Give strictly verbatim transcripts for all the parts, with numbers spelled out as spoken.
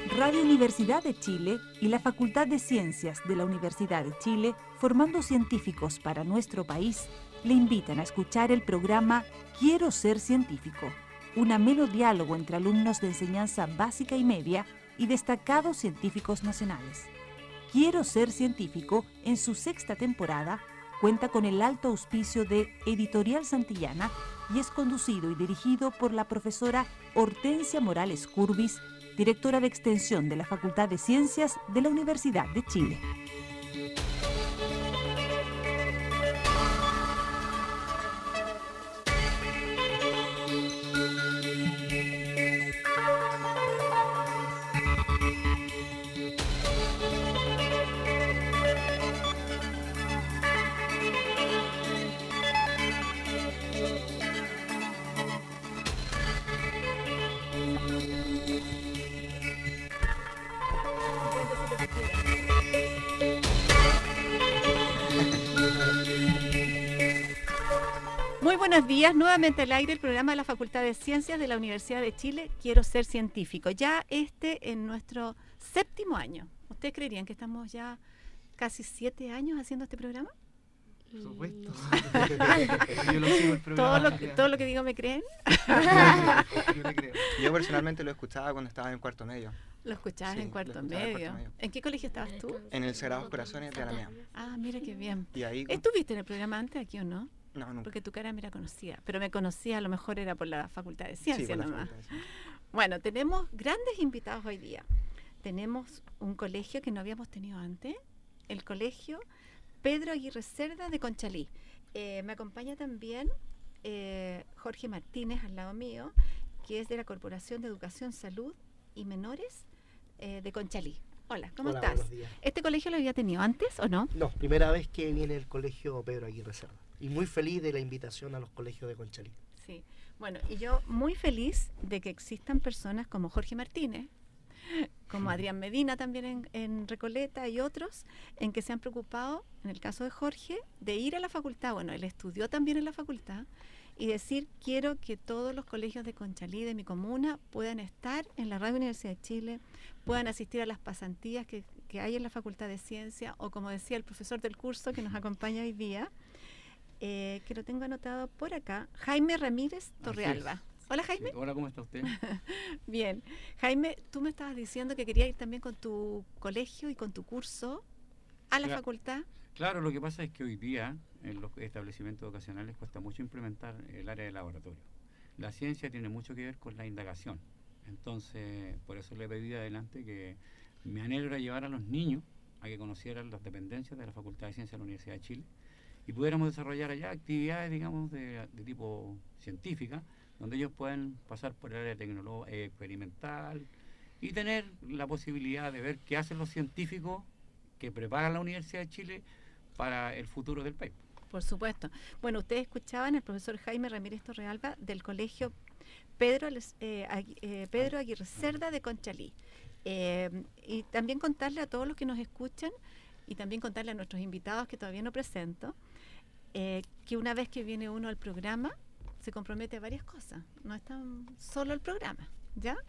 Radio Universidad de Chile y la Facultad de Ciencias de la Universidad de Chile, formando científicos para nuestro país, le invitan a escuchar el programa Quiero ser científico, un ameno diálogo entre alumnos de enseñanza básica y media y destacados científicos nacionales. Quiero ser científico, en su sexta temporada, cuenta con el alto auspicio de Editorial Santillana y es conducido y dirigido por la profesora Hortensia Morales Curbis, directora de Extensión de la Facultad de Ciencias de la Universidad de Chile. Muy buenos días, nuevamente al aire el programa de la Facultad de Ciencias de la Universidad de Chile, Quiero ser científico. Ya este en nuestro séptimo año. ¿Ustedes creerían que estamos ya casi siete años haciendo este programa? Por supuesto. Yo lo sigo el programa. ¿Todo lo, que, ¿Todo lo que digo me creen? Yo le creo. Yo personalmente lo escuchaba cuando estaba en cuarto medio. ¿Lo escuchabas Sí, en cuarto lo escuchaba en medio? cuarto medio. ¿En qué colegio estabas tú? En el Sagrados Corazones de Alameda. Ah, mira qué bien. Y ahí... ¿Estuviste en el programa antes aquí o no? No, nunca. Porque tu cara me era conocida, pero me conocía a lo mejor era por la Facultad de Sí, Ciencias por la nomás. Facultad de Ciencias. Bueno, tenemos grandes invitados hoy día. Tenemos un colegio que no habíamos tenido antes, el colegio Pedro Aguirre Cerda de Conchalí. Eh, me acompaña también eh, Jorge Martínez al lado mío, que es de la Corporación de Educación, Salud y Menores eh, de Conchalí. Hola, ¿cómo Hola, estás? buenos días. ¿Este colegio lo había tenido antes o no? No, primera vez que viene el colegio Pedro Aguirre Cerda. Y muy feliz de la invitación a los colegios de Conchalí. Sí, bueno, y yo muy feliz de que existan personas como Jorge Martínez, como Adrián Medina también en, en Recoleta y otros, en que se han preocupado, en el caso de Jorge, de ir a la facultad, bueno, él estudió también en la facultad, y decir, quiero que todos los colegios de Conchalí, de mi comuna, puedan estar en la Radio Universidad de Chile, puedan asistir a las pasantías que, que hay en la Facultad de Ciencia, o como decía el profesor del curso que nos acompaña hoy día, Eh, que lo tengo anotado por acá, Jaime Ramírez Torrealba. Hola, Jaime. Sí, hola, ¿cómo está usted? Bien. Jaime, tú me estabas diciendo que querías ir también con tu colegio y con tu curso a la Claro. facultad. Claro, lo que pasa es que hoy día en los establecimientos educacionales cuesta mucho implementar el área de laboratorio. La ciencia tiene mucho que ver con la indagación. Entonces, por eso le pedí adelante que mi anhelo era llevar a los niños a que conocieran las dependencias de la Facultad de Ciencias de la Universidad de Chile y pudiéramos desarrollar allá actividades, digamos, de, de tipo científica, donde ellos puedan pasar por el área tecnológica, eh, experimental, y tener la posibilidad de ver qué hacen los científicos que preparan la Universidad de Chile para el futuro del país. Por supuesto. Bueno, ustedes escuchaban al profesor Jaime Ramírez Torrealba del colegio Pedro, eh, Agui, eh, Pedro Aguirre Cerda de Conchalí. Eh, y también contarle a todos los que nos escuchan y también contarle a nuestros invitados que todavía no presento, eh, que una vez que viene uno al programa se compromete a varias cosas, no es tan solo el programa, ¿ya?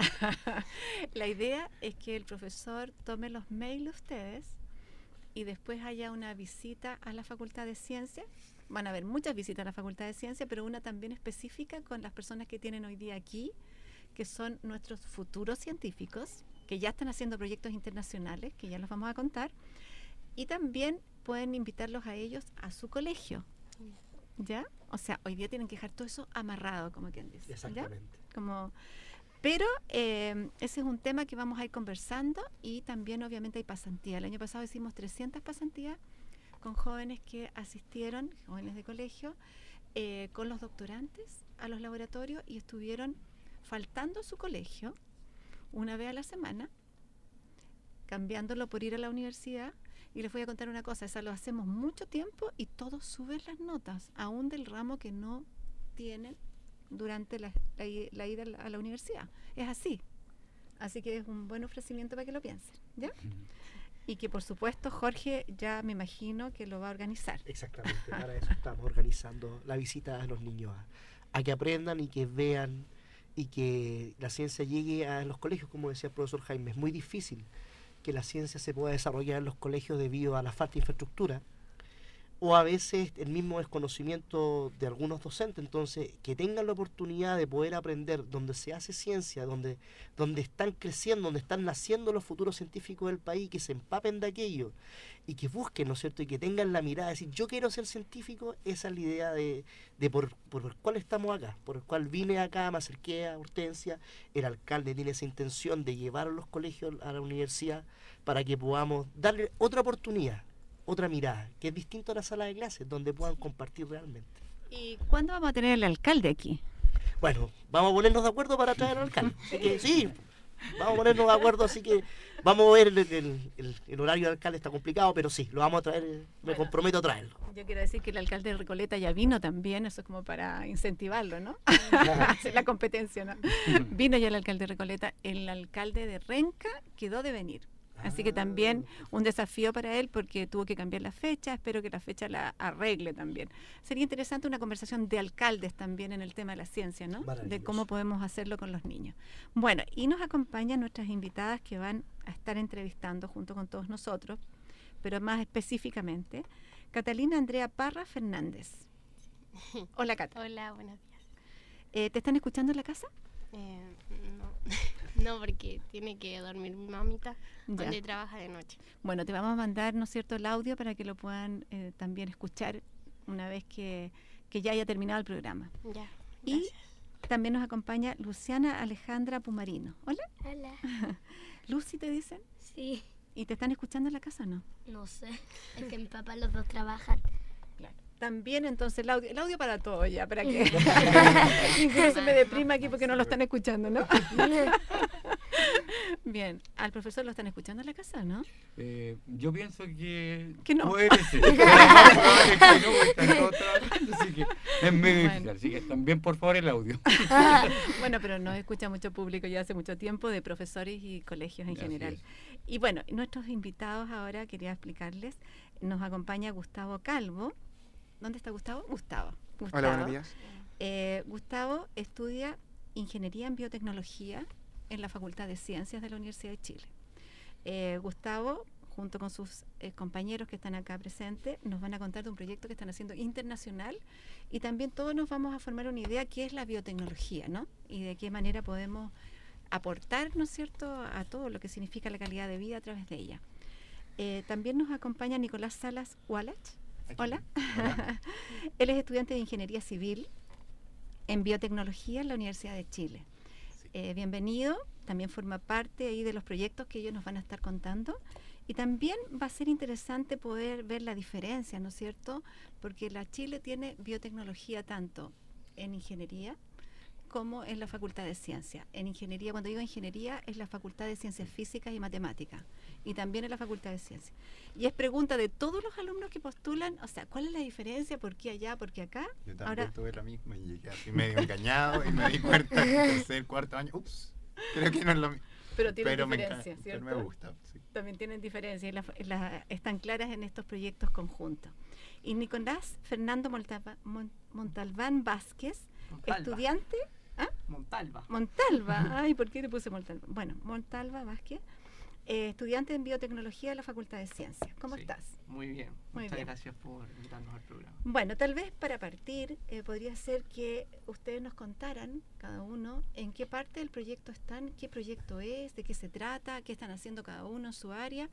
La idea es que el profesor tome los mails de ustedes y después haya una visita a la Facultad de Ciencias. Van a haber muchas visitas a la Facultad de Ciencias, pero una también específica con las personas que tienen hoy día aquí, que son nuestros futuros científicos, que ya están haciendo proyectos internacionales, que ya los vamos a contar, y también pueden invitarlos a ellos a su colegio, ¿ya? O sea, hoy día tienen que dejar todo eso amarrado, como quien dice, ¿ya? Exactamente. Como, pero eh, ese es un tema que vamos a ir conversando y también obviamente hay pasantía. El año pasado hicimos trescientas pasantías con jóvenes que asistieron, jóvenes de colegio, eh, con los doctorantes a los laboratorios y estuvieron faltando a su colegio una vez a la semana, cambiándolo por ir a la universidad. Y les voy a contar una cosa, eso lo hacemos mucho tiempo y todos suben las notas, aún del ramo que no tienen durante la, la, la ida a la, a la universidad. Es así. Así que es un buen ofrecimiento para que lo piensen, ¿ya? Y que por supuesto Jorge ya me imagino que lo va a organizar. Exactamente, para eso estamos organizando la visita a los niños, a, a que aprendan y que vean y que la ciencia llegue a los colegios, como decía el profesor Jaime. Es muy difícil que la ciencia se pueda desarrollar en los colegios debido a la falta de infraestructura o a veces el mismo desconocimiento de algunos docentes. Entonces, que tengan la oportunidad de poder aprender donde se hace ciencia, donde, donde están creciendo, donde están naciendo los futuros científicos del país, que se empapen de aquello y que busquen, ¿no es cierto?, y que tengan la mirada de decir, yo quiero ser científico. Esa es la idea de, de por, por el cual estamos acá, por el cual vine acá, me acerqué a Hortensia. El alcalde tiene esa intención de llevar a los colegios a la universidad para que podamos darle otra oportunidad, otra mirada, que es distinto a la sala de clases, donde puedan compartir realmente. ¿Y cuándo vamos a tener el alcalde aquí? Bueno, vamos a ponernos de acuerdo para traer al alcalde. Así que sí, vamos a ponernos de acuerdo, así que vamos a ver, el, el, el, el horario del alcalde está complicado, pero sí, lo vamos a traer, me bueno, comprometo a traerlo. Yo quiero decir que el alcalde de Recoleta ya vino también, eso es como para incentivarlo, ¿no? Hacer la competencia, ¿no? Vino ya el alcalde de Recoleta, el alcalde de Renca quedó de venir. Así que también un desafío para él porque tuvo que cambiar la fecha, espero que la fecha la arregle también. Sería interesante una conversación de alcaldes también en el tema de la ciencia, ¿no? De cómo podemos hacerlo con los niños. Bueno, y nos acompañan nuestras invitadas que van a estar entrevistando junto con todos nosotros, pero más específicamente, Catalina Andrea Parra Fernández. Hola, Cata. Hola, buenos días. Eh, ¿Te están escuchando en la casa? Eh, no, no, porque tiene que dormir mi mamita, ya. Donde trabaja de noche. Bueno, te vamos a mandar, ¿no es cierto?, el audio para que lo puedan eh, también escuchar una vez que, que ya haya terminado el programa. Ya, y también nos acompaña Luciana Alejandra Pumarino. Hola. Hola. ¿Lucy te dicen? Sí. ¿Y te están escuchando en la casa o no? No sé, es que mi papá los dos trabajan. Claro. También entonces el audio, el audio para todo ya, para que incluso me deprima aquí porque no lo están escuchando, ¿no? Bien, ¿al profesor lo están escuchando en la casa, no? Eh, yo pienso que, que no. Puede ser. Que no, están todos trabajando, así que es medio difícil, bueno. Así que también por favor el audio. Bueno, pero nos escucha mucho público ya hace mucho tiempo, de profesores y colegios en Así general. Es. Y bueno, nuestros invitados ahora, quería explicarles, nos acompaña Gustavo Calvo. ¿Dónde está Gustavo? Gustavo. Gustavo. Hola, buenos días. Eh, Gustavo estudia Ingeniería en Biotecnología en la Facultad de Ciencias de la Universidad de Chile. Eh, Gustavo, junto con sus eh, compañeros que están acá presentes, nos van a contar de un proyecto que están haciendo internacional y también todos nos vamos a formar una idea qué es la biotecnología, ¿no? Y de qué manera podemos aportar, ¿no es cierto?, a todo lo que significa la calidad de vida a través de ella. Eh, también nos acompaña Nicolás Salas Wallach. Hola. Hola. Él es estudiante de Ingeniería Civil en Biotecnología en la Universidad de Chile. Sí. Eh, bienvenido, también forma parte ahí de los proyectos que ellos nos van a estar contando. Y también va a ser interesante poder ver la diferencia, ¿no es cierto? Porque la Chile tiene biotecnología tanto en ingeniería como en la Facultad de Ciencias. En ingeniería, cuando digo ingeniería, es la Facultad de Ciencias Físicas y Matemáticas, y también en la Facultad de Ciencias. Y es pregunta de todos los alumnos que postulan, o sea, ¿cuál es la diferencia? ¿Por qué allá? ¿Por qué acá? Yo también Ahora, tuve la misma y llegué así medio engañado y me di cuenta en el tercer, cuarto año, ups, creo que no es lo mismo. Pero tienen pero diferencias, me ¿cierto? Pero me gusta. Sí. También tienen diferencias y la, la, están claras en estos proyectos conjuntos. Y Nicolás Fernando Montalva, Mont, Montalbán Vázquez, Montalva. Estudiante... ¿Ah? Montalva. Montalva. Ay, ¿por qué le puse Montalva? Bueno, Montalva Vázquez, eh, estudiante en biotecnología de la Facultad de Ciencias. ¿Cómo sí, estás? Muy bien. Muy Muchas bien. Gracias por invitarnos al programa. Bueno, tal vez para partir, eh, podría ser que ustedes nos contaran, cada uno, en qué parte del proyecto están, qué proyecto es, de qué se trata, qué están haciendo cada uno en su área,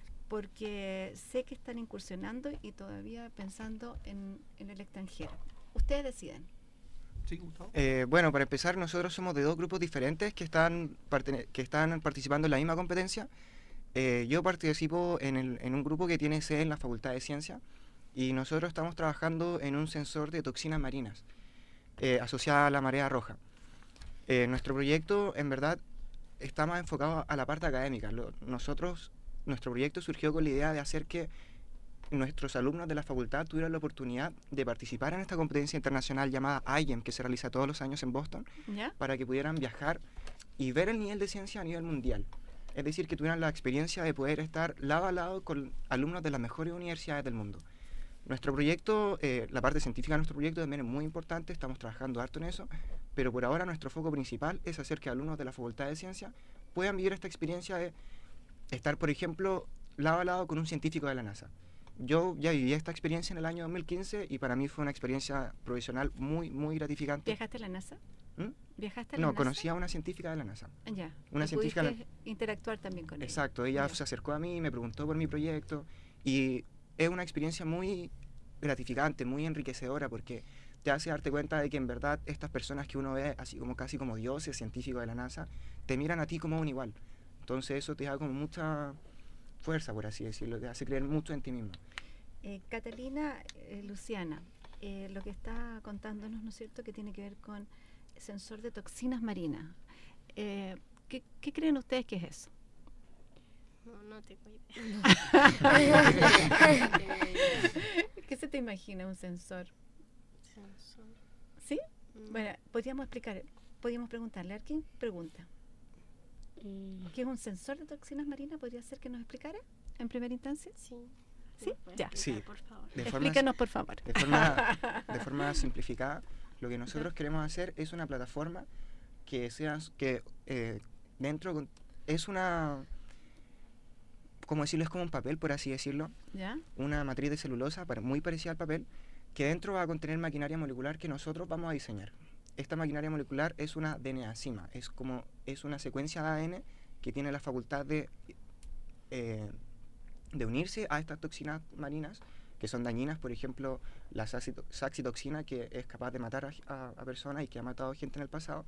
porque sé que están incursionando y todavía pensando en, en el extranjero. Ustedes deciden. Sí, Gustavo. Eh, bueno, para empezar, nosotros somos de dos grupos diferentes que están, que están participando en la misma competencia. Eh, yo participo en, el, en un grupo que tiene sede en la Facultad de Ciencias y nosotros estamos trabajando en un sensor de toxinas marinas eh, asociada a la marea roja. Eh, nuestro proyecto, en verdad, está más enfocado a la parte académica. Lo, nosotros, nuestro proyecto surgió con la idea de hacer que nuestros alumnos de la facultad tuvieron la oportunidad de participar en esta competencia internacional llamada I E M, que se realiza todos los años en Boston, ¿Ya? Para que pudieran viajar y ver el nivel de ciencia a nivel mundial. Es decir, que tuvieran la experiencia de poder estar lado a lado con alumnos de las mejores universidades del mundo. Nuestro proyecto, eh, la parte científica de nuestro proyecto también es muy importante, estamos trabajando harto en eso, pero por ahora nuestro foco principal es hacer que alumnos de la Facultad de Ciencias puedan vivir esta experiencia de estar, por ejemplo, lado a lado con un científico de la NASA. Yo ya viví esta experiencia en el año dos mil quince y para mí fue una experiencia profesional muy, muy gratificante. ¿Viajaste a la NASA? ¿Mm? ¿Viajaste a la No, NASA? conocí a una científica de la NASA. Ya. Una ¿Y científica pudiste interactuar también con ella? Exacto, ella Ya. se acercó a mí, me preguntó por mi proyecto y es una experiencia muy gratificante, muy enriquecedora porque te hace darte cuenta de que en verdad estas personas que uno ve así como casi como dioses científicos de la NASA, te miran a ti como un igual. Entonces eso te da como mucha fuerza, por así decirlo, te hace creer mucho en ti mismo. Eh, Catalina, eh, Luciana, eh, lo que está contándonos, ¿no es cierto?, que tiene que ver con sensor de toxinas marinas. Eh, ¿qué, ¿Qué creen ustedes que es eso? No, no tengo idea. ¿Qué se te imagina un sensor? Sensor. ¿Sí? Mm. Bueno, podríamos explicar, podríamos preguntarle a quién pregunta. Mm, ¿Qué es un sensor de toxinas marinas? ¿Podría ser que nos explicara en primera instancia? Sí. ¿Sí? ¿Me puede Ya. explicar, Sí. por favor? De forma, Explícanos, por favor. de forma, de forma simplificada, lo que nosotros queremos hacer es una plataforma que sea, que eh, dentro con- es una, como decirlo, es como un papel, por así decirlo, ¿Ya? una matriz de celulosa para- muy parecida al papel, que dentro va a contener maquinaria molecular que nosotros vamos a diseñar. Esta maquinaria molecular es una D N A cima, es como es una secuencia de A D N que tiene la facultad de, eh, de unirse a estas toxinas marinas que son dañinas, por ejemplo, la saxito- saxitoxina, que es capaz de matar a, a- a personas y que ha matado gente en el pasado,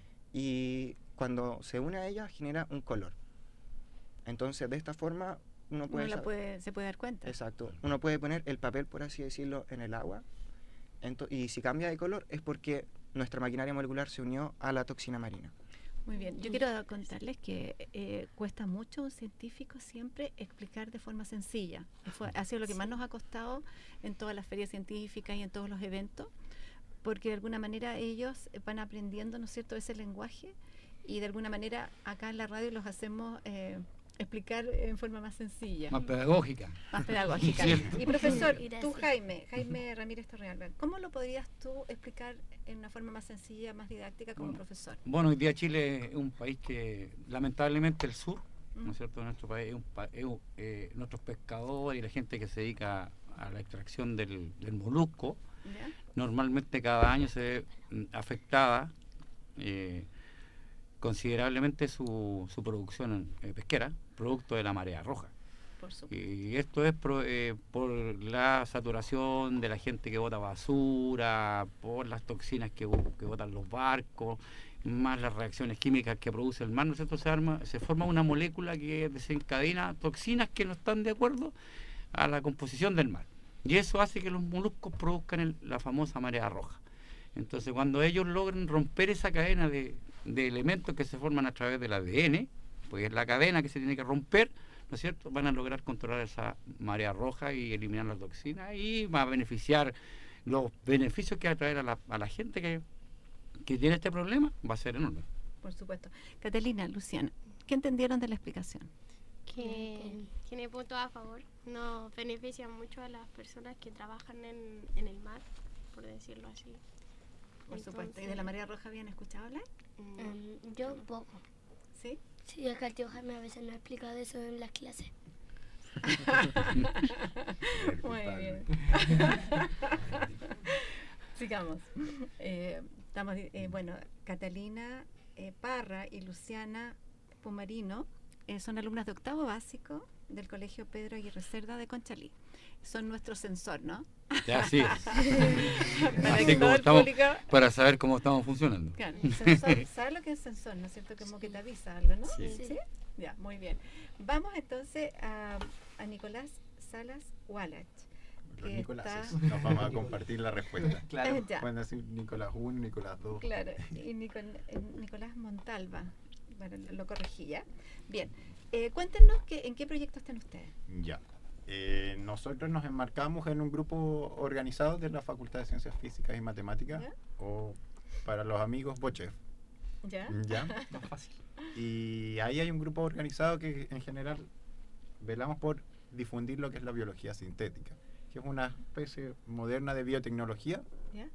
y cuando se une a ella genera un color. Entonces, de esta forma, uno Uno puede... la sab- puede, se puede dar cuenta. Exacto. Uno puede poner el papel, por así decirlo, en el agua. Ento- y si cambia de color es porque nuestra maquinaria molecular se unió a la toxina marina. Muy bien. Yo quiero contarles que eh, cuesta mucho a un científico siempre explicar de forma sencilla. Fue, ha sido lo que más nos ha costado en todas las ferias científicas y en todos los eventos, porque de alguna manera ellos van aprendiendo, ¿no es cierto?, ese lenguaje y de alguna manera acá en la radio los hacemos eh, explicar en forma más sencilla. Más pedagógica. Más pedagógica. Cierto. Y profesor, Gracias. tú Jaime, Jaime Ramírez Torrealba, ¿cómo lo podrías tú explicar en una forma más sencilla, más didáctica como Bueno. profesor? Bueno, hoy día Chile es un país que lamentablemente el sur, ¿no Mm. es cierto?, nuestro país, es un pa- es un- eh, nuestros pescadores y la gente que se dedica a la extracción del, del molusco, ¿Ya? normalmente cada año se ve mm, afectada eh, considerablemente su, su producción eh, pesquera, producto de la marea roja. Por supuesto. Y esto es pro- eh, por la saturación de la gente que bota basura, por las toxinas que, bo- que botan los barcos, más las reacciones químicas que produce el mar, ¿no es cierto? Se, arma, se forma una molécula que desencadena toxinas que no están de acuerdo a la composición del mar. Y eso hace que los moluscos produzcan el- la famosa marea roja. Entonces, cuando ellos logran romper esa cadena de, de elementos que se forman a través del A D N, pues es la cadena que se tiene que romper, ¿no es cierto?, van a lograr controlar esa marea roja y eliminar la toxina y va a beneficiar los beneficios que va a traer a la, a la gente que, que tiene este problema, va a ser enorme. Por supuesto. Catalina, Luciana, ¿qué entendieron de la explicación? Que tiene puntos a favor. Nos beneficia mucho a las personas que trabajan en, en el mar, por decirlo así. Por supuesto. ¿Y de Entonces, la marea roja habían escuchado hablar? mm, em, yo poco. Sí. Sí, acá el tío Jaime a veces nos ha explicado eso en las clases. Muy bien. Sigamos. Eh, estamos, eh, bueno, Catalina eh, Parra y Luciana Pumarino eh, son alumnas de octavo básico del Colegio Pedro Aguirre Cerda de Conchalí. Son nuestro sensor, ¿no? Ya, así es. Para Así que como todo el estamos, público... para saber cómo estamos funcionando. Claro, sensor, ¿sabes lo que es sensor? ¿No es cierto? Como que te avisa algo, ¿no? Sí. ¿Sí? Ya, muy bien. Vamos entonces a, a Nicolás Salas Wallach. Los que Nicoláses. está- Nos vamos a compartir la respuesta. Claro. Eh, ya. Pueden decir Nicolás uno, Nicolás dos. Claro, y Nicol- eh, Nicolás Montalva, bueno, lo, lo corregí ya. Bien, eh, cuéntenos que, en qué proyecto están ustedes. Ya. Eh, nosotros nos enmarcamos en un grupo organizado de la Facultad de Ciencias Físicas y Matemáticas, ¿Ya? o para los amigos Bochef. ¿Ya? ¿Ya? Más fácil. Y ahí hay un grupo organizado que en general velamos por difundir lo que es la biología sintética. que es una especie moderna de biotecnología. ¿Ya?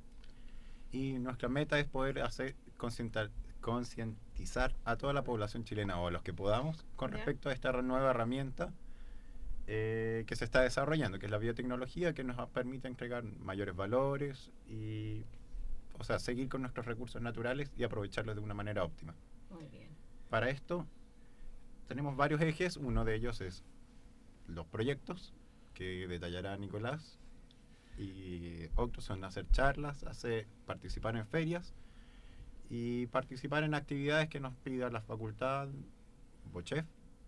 Y nuestra meta es poder hacer concientar- concientizar a toda la población chilena o a los que podamos con ¿Ya? respecto a esta nueva herramienta eh, que se está desarrollando, que es la biotecnología, que nos permite entregar mayores valores y, o sea, seguir con nuestros recursos naturales y aprovecharlos de una manera óptima. Muy bien. Para esto tenemos varios ejes. Uno de ellos es los proyectos que detallará Nicolás, y otros son hacer charlas, hacer participar en ferias y participar en actividades que nos pida la facultad, Bochef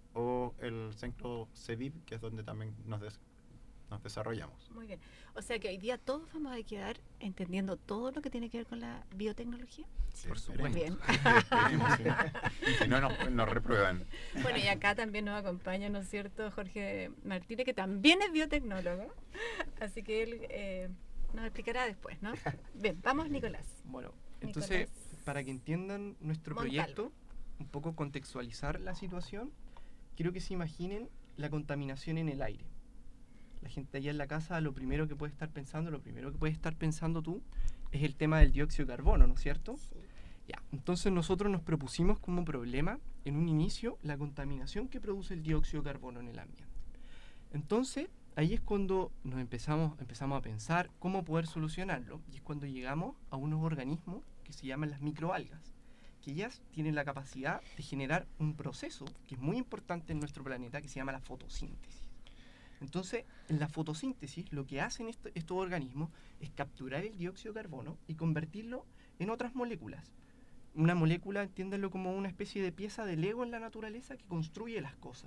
o el centro CEVIP, que es donde también nos, des- nos desarrollamos. Muy bien. O sea que hoy día todos vamos a quedar entendiendo todo lo que tiene que ver con la biotecnología. Por supuesto. Bien. Esperemos, sí. Si no, nos, nos reprueban. Bueno, y acá también nos acompaña, ¿no es cierto?, Jorge Martínez, que también es biotecnólogo. Así que él eh, nos explicará después, ¿no? Bien, vamos, Nicolás. Bueno, entonces, para que entiendan nuestro Montalvo. proyecto, un poco contextualizar la situación, quiero que se imaginen la contaminación en el aire. La gente allá en la casa, lo primero que puede estar pensando, lo primero que puedes estar pensando tú, es el tema del dióxido de carbono, ¿no es cierto? Sí. Ya, entonces nosotros nos propusimos como problema, en un inicio, la contaminación que produce el dióxido de carbono en el ambiente. Entonces, ahí es cuando nos empezamos, empezamos a pensar cómo poder solucionarlo, y es cuando llegamos a unos organismos que se llaman las microalgas, que ellas tienen la capacidad de generar un proceso que es muy importante en nuestro planeta, que se llama la fotosíntesis. Entonces, en la fotosíntesis, lo que hacen esto- estos organismos es capturar el dióxido de carbono y convertirlo en otras moléculas. Una molécula, entiéndanlo como una especie de pieza de Lego en la naturaleza que construye las cosas.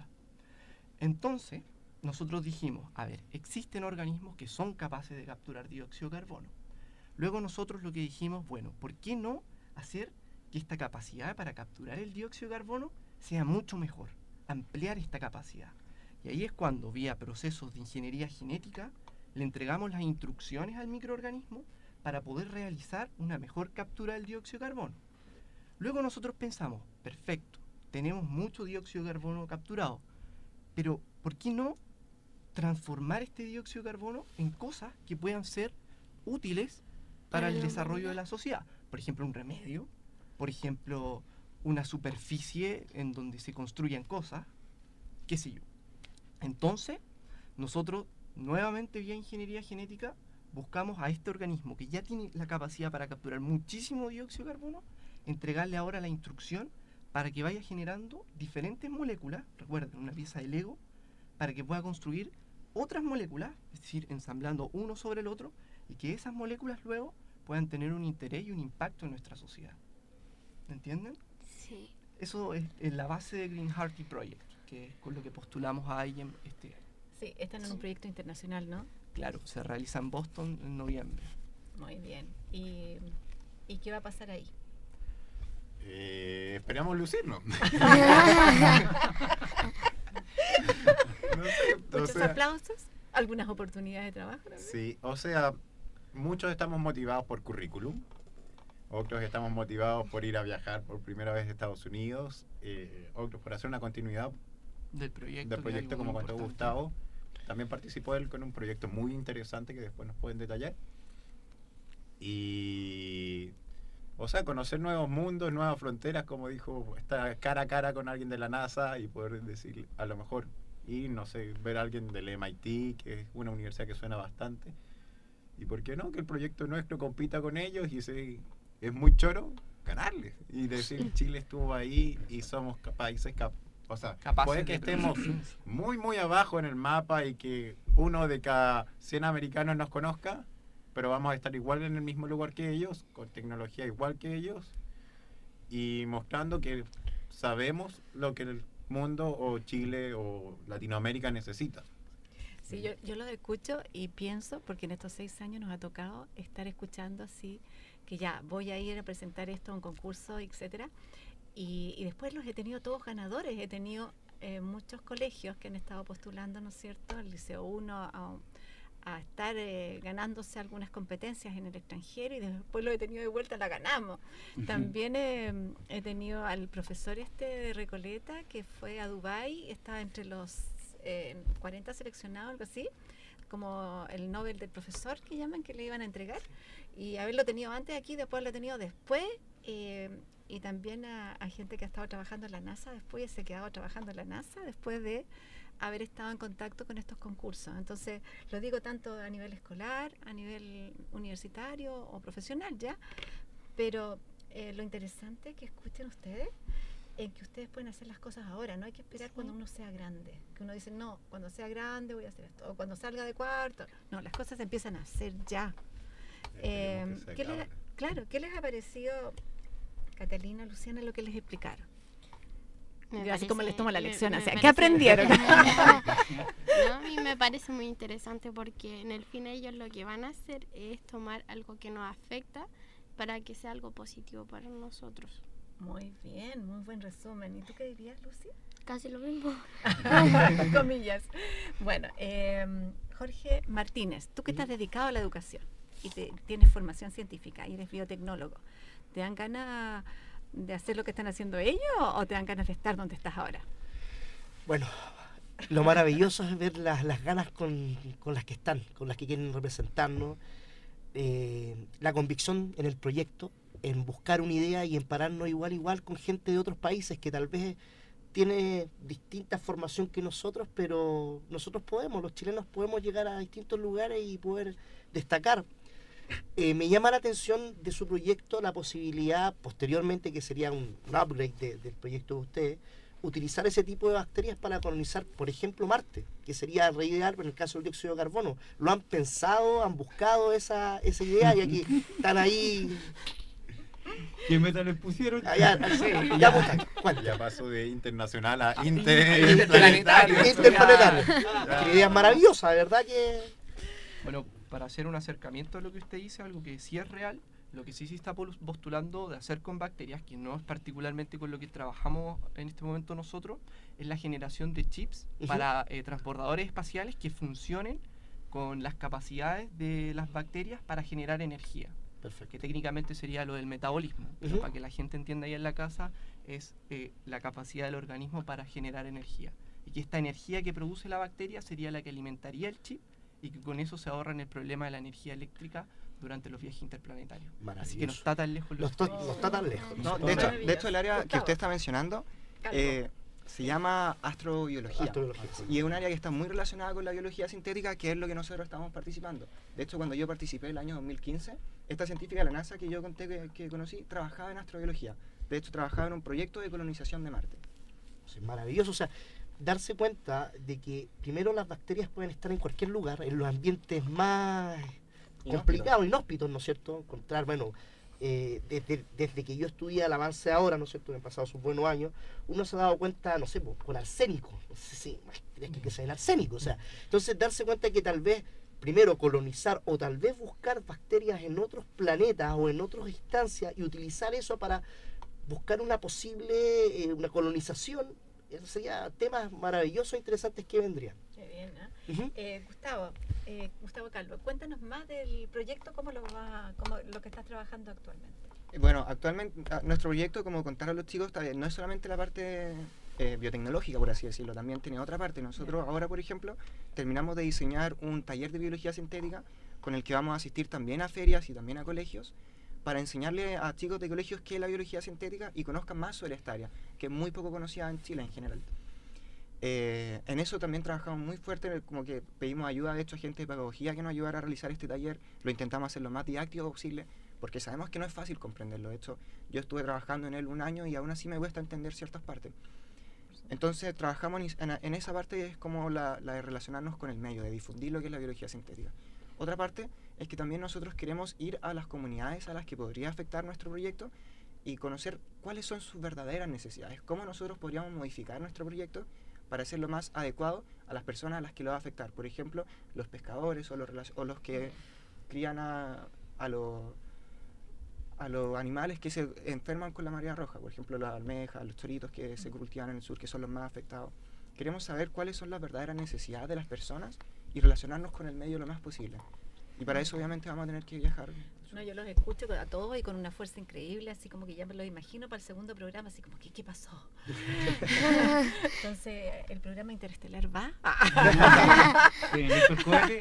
Entonces, nosotros dijimos, a ver, existen organismos que son capaces de capturar dióxido de carbono. Luego nosotros lo que dijimos, bueno, ¿por qué no hacer que esta capacidad para capturar el dióxido de carbono sea mucho mejor? Ampliar esta capacidad. Y ahí es cuando, vía procesos de ingeniería genética, le entregamos las instrucciones al microorganismo para poder realizar una mejor captura del dióxido de carbono. Luego nosotros pensamos, perfecto, tenemos mucho dióxido de carbono capturado, pero ¿por qué no transformar este dióxido de carbono en cosas que puedan ser útiles para Para el la desarrollo de humanidad. la sociedad? Por ejemplo, un remedio, por ejemplo, una superficie en donde se construyan cosas, qué sé yo. Entonces, nosotros, nuevamente vía ingeniería genética, buscamos a este organismo que ya tiene la capacidad para capturar muchísimo dióxido de carbono, entregarle ahora la instrucción para que vaya generando diferentes moléculas, recuerden, una pieza de Lego, para que pueda construir otras moléculas, es decir, ensamblando uno sobre el otro, y que esas moléculas luego puedan tener un interés y un impacto en nuestra sociedad. ¿Me entienden? Sí. Eso es, es la base de Green Hearty Project, que es con lo que postulamos a I E M este año. Sí, están en un proyecto internacional, ¿no? Claro, se realiza en Boston en noviembre. Muy bien. ¿Y, ¿y qué va a pasar ahí? Eh, esperamos lucirnos. No sé, o Muchos sea, aplausos, algunas oportunidades de trabajo también. sí, o sea, muchos estamos motivados por currículum, otros estamos motivados por ir a viajar por primera vez a Estados Unidos, eh, otros por hacer una continuidad Del proyecto. del que proyecto, algo como muy contó importante. Gustavo. También participó él con un proyecto muy interesante que después nos pueden detallar. Y, o sea, conocer nuevos mundos, nuevas fronteras, como dijo, estar cara a cara con alguien de la NASA y poder decir, a lo mejor, y no sé, ver a alguien del M I T, que es una universidad que suena bastante. Y por qué no, que el proyecto nuestro compita con ellos y se, es muy choro ganarles. Y decir, Chile estuvo ahí y somos ca- países capaces. O sea, Capaces puede que de estemos producir. muy, muy abajo en el mapa y que uno de cada cien americanos nos conozca, pero vamos a estar igual en el mismo lugar que ellos, con tecnología igual que ellos, y mostrando que sabemos lo que el mundo o Chile o Latinoamérica necesita. Sí, yo, yo lo escucho y pienso, porque en estos seis años nos ha tocado estar escuchando así, que ya voy a ir a presentar esto a un concurso, etcétera. Y, y después los he tenido todos ganadores. He tenido eh, muchos colegios que han estado postulando, ¿no es cierto?, al Liceo uno a, a estar eh, ganándose algunas competencias en el extranjero, y después lo he tenido de vuelta, la ganamos. También eh, he tenido al profesor este de Recoleta, que fue a Dubái, estaba entre los eh, cuarenta seleccionados, algo así, como el Nobel del profesor que llaman, que le iban a entregar, y haberlo tenido antes aquí, después lo he tenido después, eh, y también a, a gente que ha estado trabajando en la NASA después y se ha quedado trabajando en la NASA después de haber estado en contacto con estos concursos. Entonces, lo digo tanto a nivel escolar, a nivel universitario o profesional ya, pero eh, lo interesante que escuchen ustedes en que ustedes pueden hacer las cosas ahora, no hay que esperar sí. cuando uno sea grande, que uno dice, no, cuando sea grande voy a hacer esto, o cuando salga de cuarto, no, las cosas se empiezan a hacer ya. Eh, ¿qué les, claro, ¿qué les ha parecido, Catalina, Luciana, lo que les explicaron? Me Yo parece, así como les tomo la lección, me, o sea, me ¿qué parece, aprendieron? no, a mí me parece muy interesante porque en el fin ellos lo que van a hacer es tomar algo que nos afecta para que sea algo positivo para nosotros. Muy bien, muy buen resumen. ¿Y tú qué dirías, Lucy? Casi lo mismo. Comillas. Bueno, eh, Jorge Martínez, tú que estás dedicado a la educación y te, tienes formación científica y eres biotecnólogo, ¿te dan ganas de hacer lo que están haciendo ellos o te dan ganas de estar donde estás ahora? Bueno, lo maravilloso es ver las, las ganas con, con las que están, con las que quieren representarnos, eh, la convicción en el proyecto, en buscar una idea y en pararnos igual igual con gente de otros países que tal vez tiene distinta formación que nosotros, pero nosotros podemos, los chilenos podemos llegar a distintos lugares y poder destacar. Eh, me llama la atención de su proyecto la posibilidad, posteriormente, que sería un, un upgrade de, del proyecto de ustedes, utilizar ese tipo de bacterias para colonizar, por ejemplo, Marte, que sería re ideal en el caso del dióxido de carbono. ¿Lo han pensado, han buscado esa, esa idea y aquí están ahí? ¿Qué meta les pusieron? Ah, ya, sí, ya, ya, ya, ya pasó de internacional a ah, inter, interplanetario. Interplanetario. Qué idea maravillosa, de verdad que... Bueno, para hacer un acercamiento a lo que usted dice, algo que sí es real, lo que sí se está postulando de hacer con bacterias, que no es particularmente con lo que trabajamos en este momento nosotros, es la generación de chips uh-huh. para eh, transbordadores espaciales que funcionen con las capacidades de las bacterias para generar energía. Perfecto. Que técnicamente sería lo del metabolismo, uh-huh. pero para que la gente entienda ahí en la casa, es eh, la capacidad del organismo para generar energía. Y que esta energía que produce la bacteria sería la que alimentaría el chip y que con eso se ahorran el problema de la energía eléctrica durante los viajes interplanetarios. Así que no está tan lejos. No, está, no está tan lejos. No, de, hecho, de hecho, el área que usted está mencionando eh, se llama astrobiología. astrobiología sí. Y es un área que está muy relacionada con la biología sintética, que es lo que nosotros estamos participando. De hecho, cuando yo participé el año dos mil quince, esta científica de la NASA que yo conté que, que conocí, trabajaba en astrobiología. De hecho, trabajaba en un proyecto de colonización de Marte. Es maravilloso, o sea, darse cuenta de que primero las bacterias pueden estar en cualquier lugar, en los ambientes más complicados, inhóspitos, ¿no es cierto? Encontrar, bueno, eh, desde, desde que yo estudié el avance ahora, ¿no es cierto?, me han pasado sus buenos años, uno se ha dado cuenta, no sé, con arsénico, no sé si tienes que, que sea el arsénico, o sea, entonces darse cuenta que tal vez primero colonizar o tal vez buscar bacterias en otros planetas o en otras instancias y utilizar eso para buscar una posible, eh, una colonización, esos serían temas maravillosos e interesantes que vendrían. Qué bien, ¿eh? Uh-huh. eh, Gustavo, eh, Gustavo Calvo, cuéntanos más del proyecto, cómo lo va, cómo, lo que estás trabajando actualmente. Bueno, actualmente nuestro proyecto, como contaron los chicos, no es solamente la parte eh, biotecnológica, por así decirlo, también tiene otra parte. Nosotros bien. Ahora, por ejemplo, terminamos de diseñar un taller de biología sintética con el que vamos a asistir también a ferias y también a colegios para enseñarle a chicos de colegios qué es la biología sintética y conozcan más sobre esta área, que es muy poco conocida en Chile en general. Eh, en eso también trabajamos muy fuerte, como que pedimos ayuda de hecho a gente de pedagogía que nos ayudara a realizar este taller, lo intentamos hacer lo más didáctico posible, porque sabemos que no es fácil comprenderlo. De hecho, yo estuve trabajando en él un año y aún así me cuesta entender ciertas partes. Entonces trabajamos en, en esa parte, es como la, la de relacionarnos con el medio, de difundir lo que es la biología sintética. Otra parte es que también nosotros queremos ir a las comunidades a las que podría afectar nuestro proyecto y conocer cuáles son sus verdaderas necesidades, cómo nosotros podríamos modificar nuestro proyecto para hacerlo más adecuado a las personas a las que lo va a afectar. Por ejemplo, los pescadores o los, o los que crían a, a, lo, a los animales que se enferman con la marea roja, por ejemplo, las almejas, los choritos que se cultivan en el sur, que son los más afectados. Queremos saber cuáles son las verdaderas necesidades de las personas y relacionarnos con el medio lo más posible. Y para eso obviamente vamos a tener que viajar No, yo los escucho a todos y con una fuerza increíble, así como que ya me lo imagino para el segundo programa, así como que ¿qué pasó? Entonces, ¿el programa Interestelar va? Sí, ¿listo el cohete?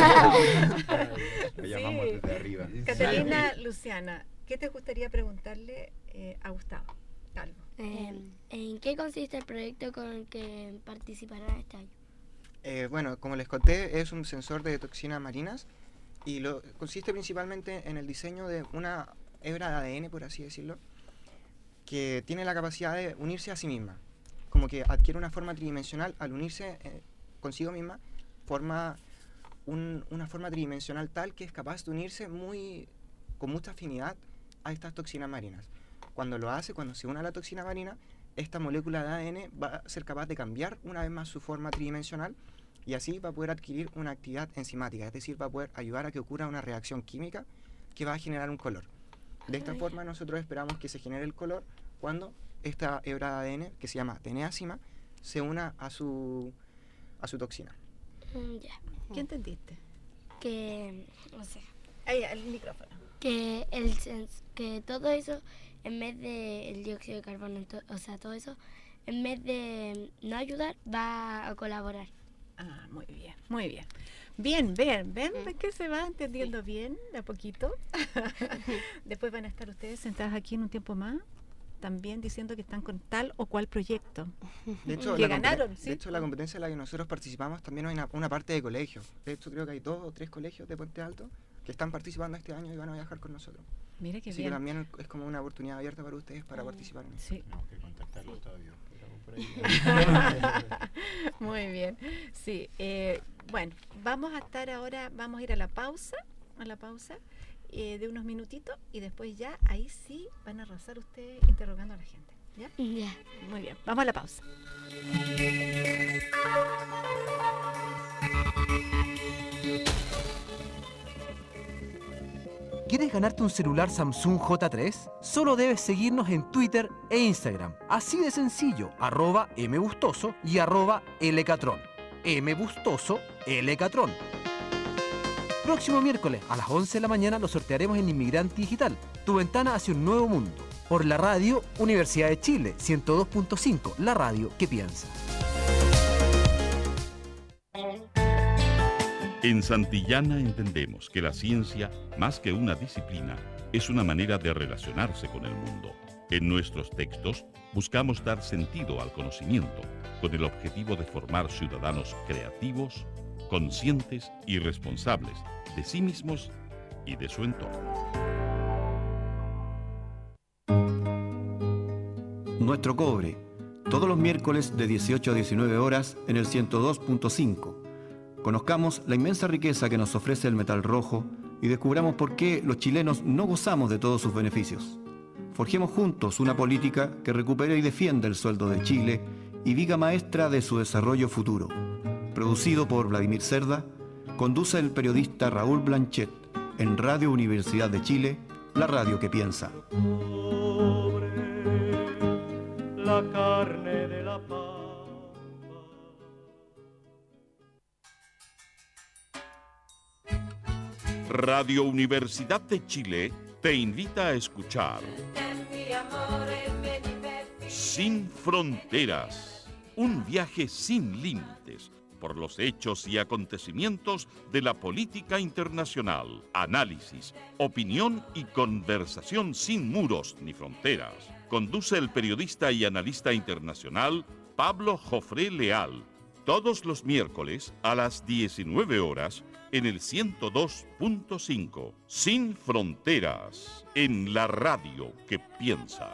Lo llamamos Sí. desde arriba. Catalina, Luciana, ¿qué te gustaría preguntarle eh, a Gustavo Calvo? Eh, ¿En qué consiste el proyecto con el que participarán este año? Eh, bueno, como les conté, es un sensor de toxinas marinas y lo, consiste principalmente en el diseño de una hebra de A D N, por así decirlo, que tiene la capacidad de unirse a sí misma. Como que adquiere una forma tridimensional, al unirse eh, consigo misma, forma un- una forma tridimensional tal que es capaz de unirse muy, con mucha afinidad a estas toxinas marinas. Cuando lo hace, cuando se une a la toxina marina, esta molécula de A D N va a ser capaz de cambiar una vez más su forma tridimensional y así va a poder adquirir una actividad enzimática, es decir, va a poder ayudar a que ocurra una reacción química que va a generar un color. De esta forma nosotros esperamos que se genere el color cuando esta hebra de A D N, que se llama teneázima, se una a su, a su toxina. Mm, ya. ¿Qué entendiste? Que, o sea, Ahí, el micrófono. que, el, sens- que todo eso, en vez de el dióxido de carbono, ento- o sea, todo eso, en vez de no ayudar, va a colaborar. Ah, muy bien, muy bien. Bien, ven, ven, ven que se va entendiendo bien de a poquito. Después van a estar ustedes sentadas aquí en un tiempo más, también diciendo que están con tal o cual proyecto. De hecho, que la competen- ganaron, ¿sí? de hecho, la competencia en la que nosotros participamos también hay una, una parte de colegios. De hecho, creo que hay dos o tres colegios de Puente Alto que están participando este año y van a viajar con nosotros. Mira qué Así que bien. también es como una oportunidad abierta para ustedes para participar. en- Sí. Tenemos que contactarlos todavía. Pero por ahí. Muy bien. Sí, eh, bueno, vamos a estar ahora, vamos a ir a la pausa, a la pausa eh, de unos minutitos y después ya ahí sí van a arrasar ustedes interrogando a la gente. ¿Ya? Ya. Muy bien, vamos a la pausa. ¿Quieres ganarte un celular Samsung J tres? Solo debes seguirnos en Twitter e Instagram. Así de sencillo, arroba mbustoso y arroba lcatrón. mbustoso, lcatrón. Próximo miércoles a las once de la mañana lo sortearemos en Inmigrante Digital, tu ventana hacia un nuevo mundo. Por la radio Universidad de Chile, ciento dos punto cinco, la radio que piensa. En Santillana entendemos que la ciencia, más que una disciplina, es una manera de relacionarse con el mundo. En nuestros textos buscamos dar sentido al conocimiento, con el objetivo de formar ciudadanos creativos, conscientes y responsables de sí mismos y de su entorno. Nuestro cobre, todos los miércoles de dieciocho a diecinueve horas en el ciento dos punto cinco. Conozcamos la inmensa riqueza que nos ofrece el metal rojo y descubramos por qué los chilenos no gozamos de todos sus beneficios. Forjemos juntos una política que recupere y defienda el sueldo de Chile y viga maestra de su desarrollo futuro. Producido por Vladimir Cerda, conduce el periodista Raúl Blanchet en Radio Universidad de Chile, la radio que piensa. La carne de la paz. Radio Universidad de Chile te invita a escuchar Sin Fronteras, un viaje sin límites por los hechos y acontecimientos de la política internacional, análisis, opinión y conversación sin muros ni fronteras. Conduce el periodista y analista internacional Pablo Jofré Leal, todos los miércoles a las diecinueve horas en el ciento dos punto cinco. Sin Fronteras, en la radio que piensa.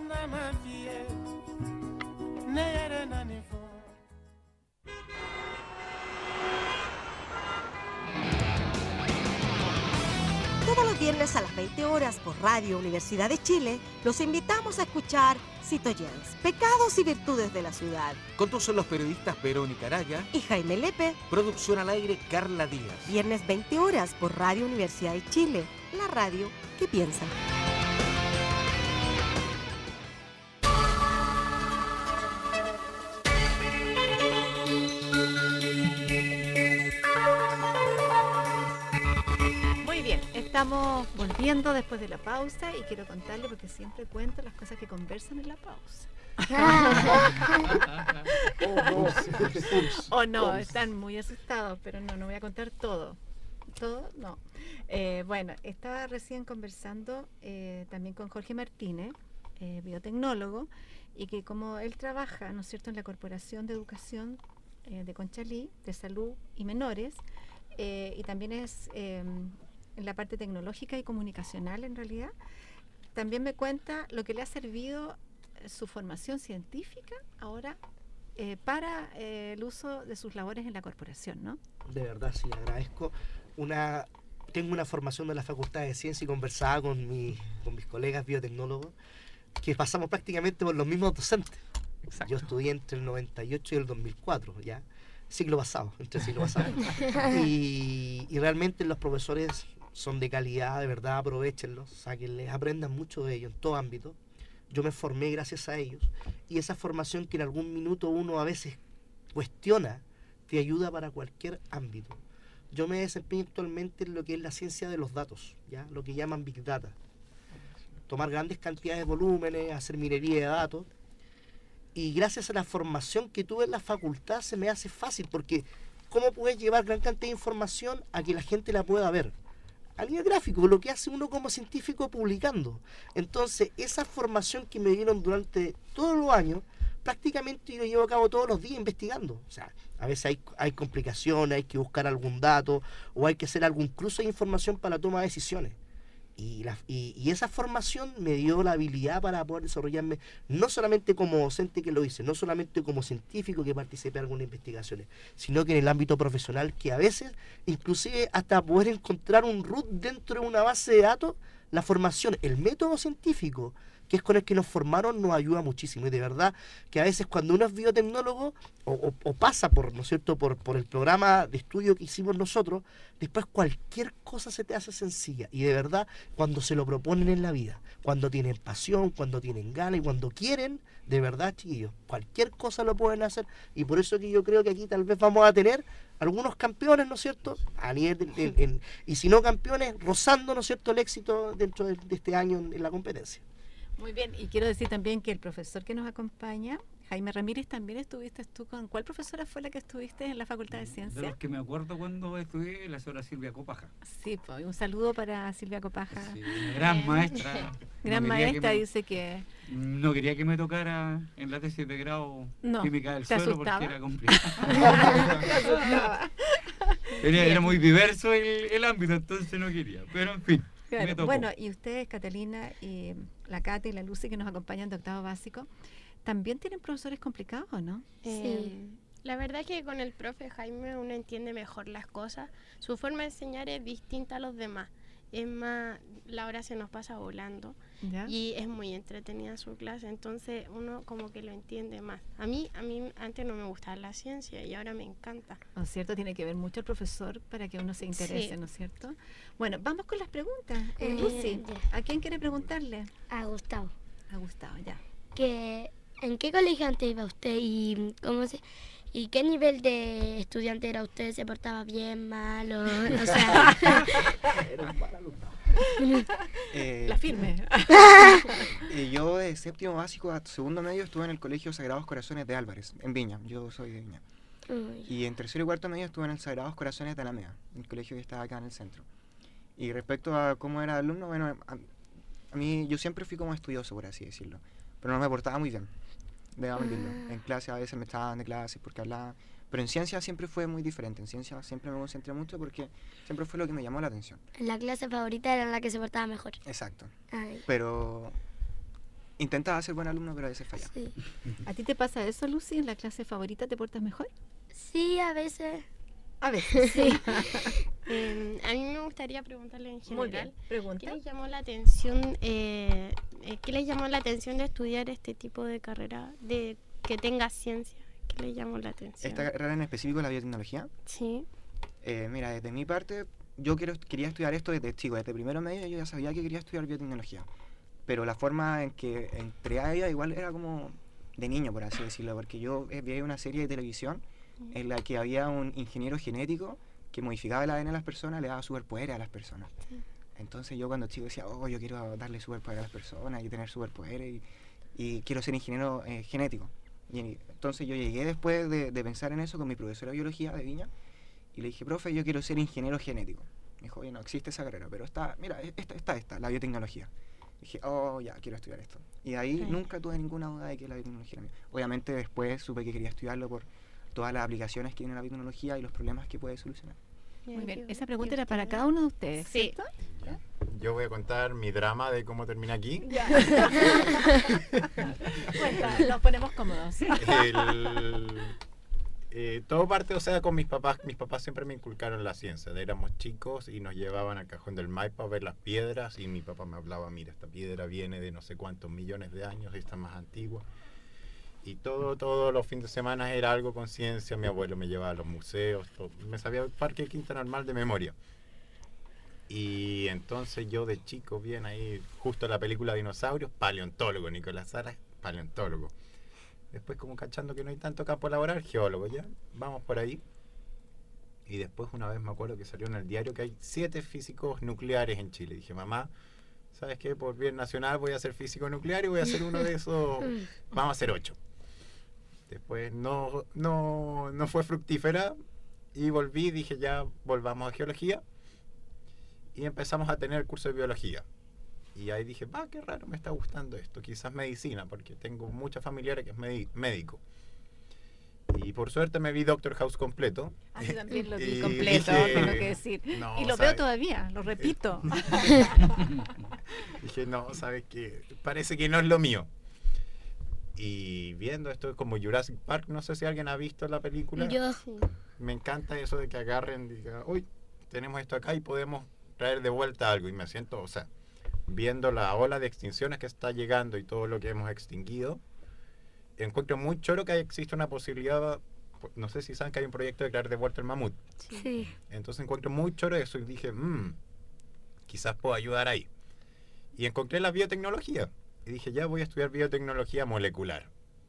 Todos los viernes a las veinte horas por Radio Universidad de Chile, los invitamos a escuchar Citoyens, Pecados y Virtudes de la Ciudad. Conducen los periodistas Verónica Araya y Jaime Lepe. Producción al aire Carla Díaz. Viernes veinte horas por Radio Universidad de Chile, la radio que piensa. estamos volviendo después de la pausa y quiero contarle, porque siempre cuento las cosas que conversan en la pausa. O no, están muy asustados, pero no, no voy a contar todo. Todo, no. Eh, bueno, estaba recién conversando eh, también con Jorge Martínez, eh, biotecnólogo, y que como él trabaja, ¿no es cierto?, en la Corporación de Educación eh, de Conchalí, de Salud y Menores, eh, y también es eh, en la parte tecnológica y comunicacional en realidad, también me cuenta lo que le ha servido su formación científica ahora eh, para eh, el uso de sus labores en la corporación, ¿no? De verdad, sí, agradezco. Una, tengo una formación de la Facultad de Ciencia y conversaba con, mi, con mis colegas biotecnólogos que pasamos prácticamente por los mismos docentes. Exacto. Yo estudié entre el noventa y ocho y el dos mil cuatro, ya, siglo pasado, entre el siglo pasado. y, y realmente los profesores son de calidad, de verdad, aprovechenlos, sáquenles, aprendan mucho de ellos en todo ámbito. Yo me formé gracias a ellos, y esa formación que en algún minuto uno a veces cuestiona, te ayuda para cualquier ámbito. Yo me desempeño actualmente en lo que es la ciencia de los datos, ¿ya? Lo que llaman Big Data. Tomar grandes cantidades de volúmenes, hacer minería de datos, y gracias a la formación que tuve en la facultad se me hace fácil, porque ¿cómo puedes llevar gran cantidad de información a que la gente la pueda ver? A nivel gráfico, lo que hace uno como científico publicando. Entonces, esa formación que me dieron durante todos los años, prácticamente yo lo llevo a cabo todos los días investigando. O sea, a veces hay, hay complicaciones, hay que buscar algún dato, o hay que hacer algún cruce de información para la toma de decisiones. Y, la, y, y esa formación me dio la habilidad para poder desarrollarme, no solamente como docente que lo hice, no solamente como científico que participé en algunas investigaciones, sino que en el ámbito profesional, que a veces, inclusive hasta poder encontrar un root dentro de una base de datos, la formación, el método científico, que es con el que nos formaron, nos ayuda muchísimo. Y de verdad que a veces cuando uno es biotecnólogo o, o, o pasa por, ¿no es cierto?, por, por el programa de estudio que hicimos nosotros, después cualquier cosa se te hace sencilla. Y de verdad, cuando se lo proponen en la vida, cuando tienen pasión, cuando tienen ganas y cuando quieren, de verdad, chiquillos, cualquier cosa lo pueden hacer. Y por eso que yo creo que aquí tal vez vamos a tener algunos campeones, ¿no es cierto?, a nivel de, en, en, y si no campeones, rozando, ¿no es cierto?, el éxito dentro de, de este año en, en la competencia. Muy bien, y quiero decir también que el profesor que nos acompaña, Jaime Ramírez, también estuviste tú con... ¿Cuál profesora fue la que estuviste en la Facultad de Ciencias? De los que me acuerdo cuando estudié, la señora Silvia Copaja. Sí, pues un saludo para Silvia Copaja. Sí, una gran maestra. Gran no maestra, me, dice que... No quería que me tocara en la tesis de grado no, química del suelo asustaba? porque era complicado. era, era muy diverso el, el ámbito, entonces no quería, pero en fin. Claro. Bueno, y ustedes, Catalina, y la Cata y la Lucy, que nos acompañan de octavo básico, ¿también tienen profesores complicados, no? Sí. Eh, la verdad que con el profe Jaime uno entiende mejor las cosas. Su forma de enseñar es distinta a los demás. Es más, la hora se nos pasa volando. ¿Ya? Y es muy entretenida su clase, entonces uno como que lo entiende más. A mí, a mí antes no me gustaba la ciencia y ahora me encanta. ¿No es cierto? Tiene que ver mucho el profesor para que uno se interese, sí. ¿No es cierto? Bueno, vamos con las preguntas. Eh, Lucy, ¿a quién quiere preguntarle? A Gustavo. A Gustavo, ya. Que, ¿en qué colegio antes iba usted y cómo se... ¿Y qué nivel de estudiante era usted? ¿Se portaba bien, mal o, o sea? Era un mal alumno. Eh, la firme. eh, yo de séptimo básico a segundo medio estuve en el Colegio Sagrados Corazones de Álvarez, en Viña. Yo soy de Viña. Uy. Y en tercero y cuarto medio estuve en el Sagrados Corazones de Alameda, el colegio que está acá en el centro. Y respecto a cómo era alumno, bueno, a, a mí yo siempre fui como estudioso, por así decirlo, pero no me portaba muy bien. Debo decirlo. En clase a veces me estaban de clases porque hablaba, pero en ciencia siempre fue muy diferente. En ciencia siempre me concentré mucho porque siempre fue lo que me llamó la atención. La clase favorita era la que se portaba mejor. Exacto. Ay. Pero intentaba ser buen alumno, pero a veces fallaba. Sí. ¿A ti te pasa eso, Lucy? ¿En la clase favorita te portas mejor? Sí, a veces. A veces. Sí. eh, a mí me gustaría preguntarle en general, Pregunta. ¿qué les llamó la atención? Eh, eh, ¿Qué les llamó la atención de estudiar este tipo de carrera, de que tenga ciencia? ¿Qué les llamó la atención? ¿Esta carrera en específico, la biotecnología? Sí. Eh, mira, desde mi parte, yo quiero, quería estudiar esto desde chico, desde primero medio yo ya sabía que quería estudiar biotecnología, pero la forma en que entré a ella igual era como de niño, por así decirlo, porque yo vi una serie de televisión en la que había un ingeniero genético que modificaba el A D N a las personas, le daba superpoderes a las personas. Sí. Entonces yo cuando chico decía, oh, yo quiero darle superpoder a las personas y tener superpoderes y, y quiero ser ingeniero eh, genético. Y entonces yo llegué después de, de pensar en eso con mi profesora de biología de Viña y le dije, profe, yo quiero ser ingeniero genético. Me dijo, oye, no existe esa carrera, pero está, mira, esta, esta, esta, la biotecnología. Dije, oh, ya, quiero estudiar esto. Y de ahí sí. nunca tuve ninguna duda de que la biotecnología era mía. Obviamente después supe que quería estudiarlo por todas las aplicaciones que tiene la biotecnología y los problemas que puede solucionar. Muy bien, esa pregunta era para cada uno de ustedes, sí. ¿cierto? ¿Ya? Yo voy a contar mi drama de cómo termina aquí. Ya. Cuenta, nos ponemos cómodos. El, eh, todo parte, o sea, con mis papás. Mis papás siempre me inculcaron la ciencia. Éramos chicos y nos llevaban al cajón del Maipo a ver las piedras y mi papá me hablaba, mira, esta piedra viene de no sé cuántos millones de años, esta más antigua. Y todo, todos los fines de semana era algo con ciencia. Mi abuelo me llevaba a los museos, todo. Me sabía el Parque Quinta Normal de memoria. Y entonces yo de chico, bien ahí, justo la película Dinosaurios, paleontólogo, Nicolás Sara, paleontólogo. Después como cachando que no hay tanto campo laboral, geólogo, ya, vamos por ahí. Y después una vez me acuerdo que salió en el diario que hay siete físicos nucleares en Chile. Dije, mamá, ¿sabes qué? Por bien nacional voy a ser físico nuclear y voy a ser uno de esos, vamos a ser ocho. Después no, no, no fue fructífera y volví, dije ya volvamos a geología y empezamos a tener el curso de biología. Y ahí dije, va, qué raro, me está gustando esto, quizás medicina, porque tengo muchos familiares que es médico. Y por suerte me vi Doctor House completo. Ah, yo también lo vi completo, dije, tengo que decir. No, y lo ¿sabes? Veo todavía, lo repito. Dije, no, ¿sabes qué? Parece que no es lo mío. Y viendo esto como Jurassic Park, no sé si alguien ha visto la película. Yo sí. Me encanta eso de que agarren y digan, uy, tenemos esto acá y podemos traer de vuelta algo. Y me siento, o sea, viendo la ola de extinciones que está llegando y todo lo que hemos extinguido, encuentro muy choro que existe una posibilidad, no sé si saben que hay un proyecto de traer de vuelta el mamut. Sí. Entonces encuentro muy choro eso y dije, mmm, quizás puedo ayudar ahí. Y encontré la biotecnología. Y dije, ya voy a estudiar biotecnología molecular.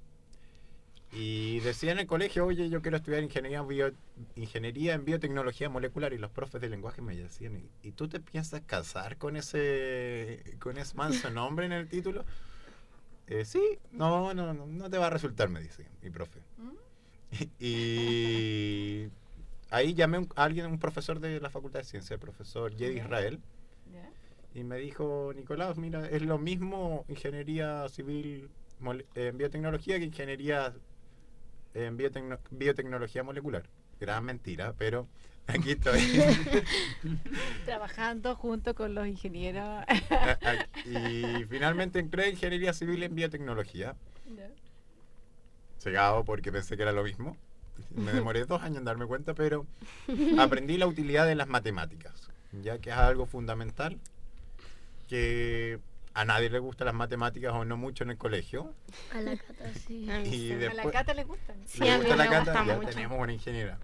Y decía en el colegio, oye, yo quiero estudiar ingeniería, bio, ingeniería en biotecnología molecular. Y los profes de lenguaje me decían, ¿y tú te piensas casar con ese, con ese manso nombre en el título? Eh, sí, no, no, no, no te va a resultar, me dice mi profe. ¿Mm? Y ahí llamé a, un, a alguien, un profesor de la Facultad de Ciencias, el profesor Jedi yeah. Israel. Yeah. Y me dijo, Nicolás, mira, es lo mismo ingeniería civil en biotecnología que ingeniería en biotecno biotecnología molecular. Gran mentira, pero aquí estoy. Trabajando junto con los ingenieros. Y finalmente entré en ingeniería civil en biotecnología. Yeah. Cegado porque pensé que era lo mismo. Me demoré dos años en darme cuenta, pero aprendí la utilidad de las matemáticas, ya que es algo fundamental que a nadie le gustan las matemáticas o no mucho en el colegio. A la Cata sí. Y a después, la Cata le gustan. Sí, ¿le gusta la Cata? Ya mucho. Tenemos una ingeniera.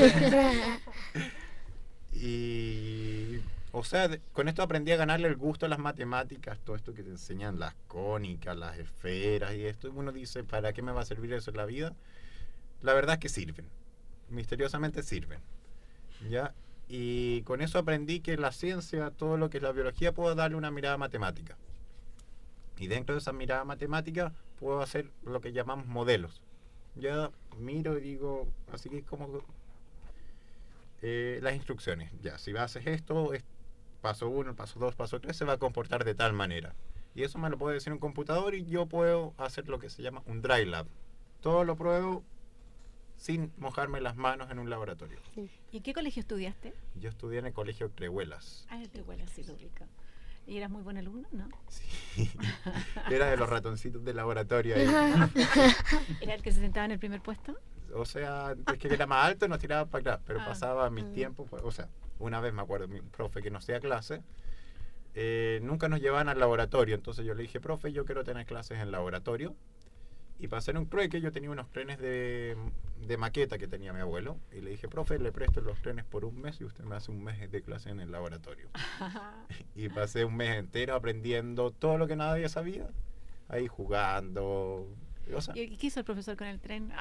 Y, o sea, de, con esto aprendí a ganarle el gusto a las matemáticas, todo esto que te enseñan las cónicas, las esferas y esto. Y uno dice, ¿para qué me va a servir eso en la vida? La verdad es que sirven. Misteriosamente sirven. ¿Ya? Y con eso aprendí que la ciencia, todo lo que es la biología, puedo darle una mirada matemática. Y dentro de esa mirada matemática puedo hacer lo que llamamos modelos. Ya miro y digo, así que es como eh, las instrucciones. Ya, si haces esto, es paso uno, paso dos, paso tres, se va a comportar de tal manera. Y eso me lo puede decir un computador y yo puedo hacer lo que se llama un dry lab. Todo lo pruebo sin mojarme las manos en un laboratorio. Sí. ¿Y qué colegio estudiaste? Yo estudié en el colegio Crehuelas. Ah, el Crehuelas, sí lo ubico. ¿Y eras muy buen alumno, no? Sí. Era de los ratoncitos del laboratorio ahí. ¿Era el que se sentaba en el primer puesto? O sea, es que era más alto, nos tiraba para atrás, pero ah, pasaba mis uh. tiempos, o sea, una vez me acuerdo, mi profe que no hacía clase, eh, nunca nos llevaban al laboratorio, entonces yo le dije, profe, yo quiero tener clases en laboratorio. Y para hacer un trueque, yo tenía unos trenes de, de maqueta que tenía mi abuelo. Y le dije, profe, le presto los trenes por un mes y usted me hace un mes de clase en el laboratorio. Y pasé un mes entero aprendiendo todo lo que nadie sabía. Ahí jugando, O sea, ¿Y qué hizo el profesor con el tren?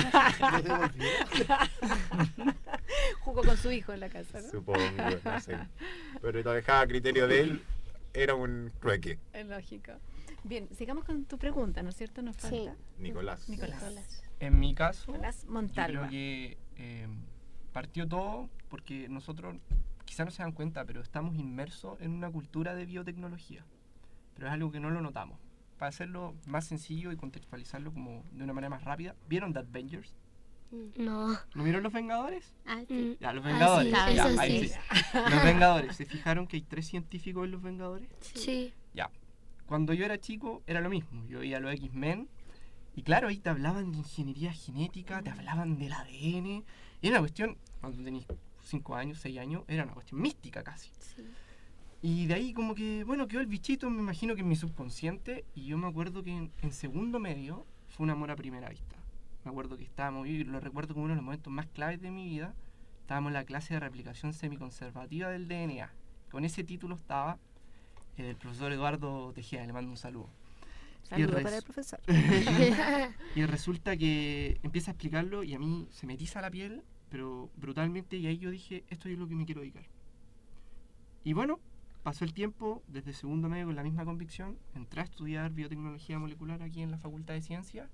Jugó con su hijo en la casa, ¿no? Supongo, no sé. Pero lo dejaba a criterio de él, era un trueque. Es lógico. Bien, sigamos con tu pregunta, ¿no es cierto? Nos falta. Sí. Nicolás. Nicolás. En mi caso, Nicolás yo Montalva. creo que eh, partió todo porque nosotros, quizás no se dan cuenta, pero estamos inmersos en una cultura de biotecnología. Pero es algo que no lo notamos. Para hacerlo más sencillo y contextualizarlo como de una manera más rápida, ¿vieron The Avengers? No. ¿No vieron Los Vengadores? Ah, sí. Ya, Los Vengadores. Ah, sí, ya, eso ahí sí. sí. Los Vengadores. ¿Se fijaron que hay tres científicos en Los Vengadores? Sí. Ya. Cuando yo era chico era lo mismo. Yo veía los X-Men y claro, ahí te hablaban de ingeniería genética, te hablaban del A D N. Y era una cuestión, cuando tenías cinco años, seis años, era una cuestión mística casi. Sí. Y de ahí como que, bueno, quedó el bichito, me imagino que en mi subconsciente. Y yo me acuerdo que en, en segundo medio fue un amor a primera vista. Me acuerdo que estábamos, y lo recuerdo como uno de los momentos más claves de mi vida. Estábamos en la clase de replicación semiconservativa del D N A. Con ese título estaba el profesor Eduardo Tejeda, le mando un saludo. Saludo res- para el profesor. Y resulta que empieza a explicarlo y a mí se me eriza la piel, pero brutalmente, y ahí yo dije, esto es lo que me quiero dedicar. Y bueno, pasó el tiempo, desde segundo medio con la misma convicción, entré a estudiar biotecnología molecular aquí en la Facultad de Ciencias,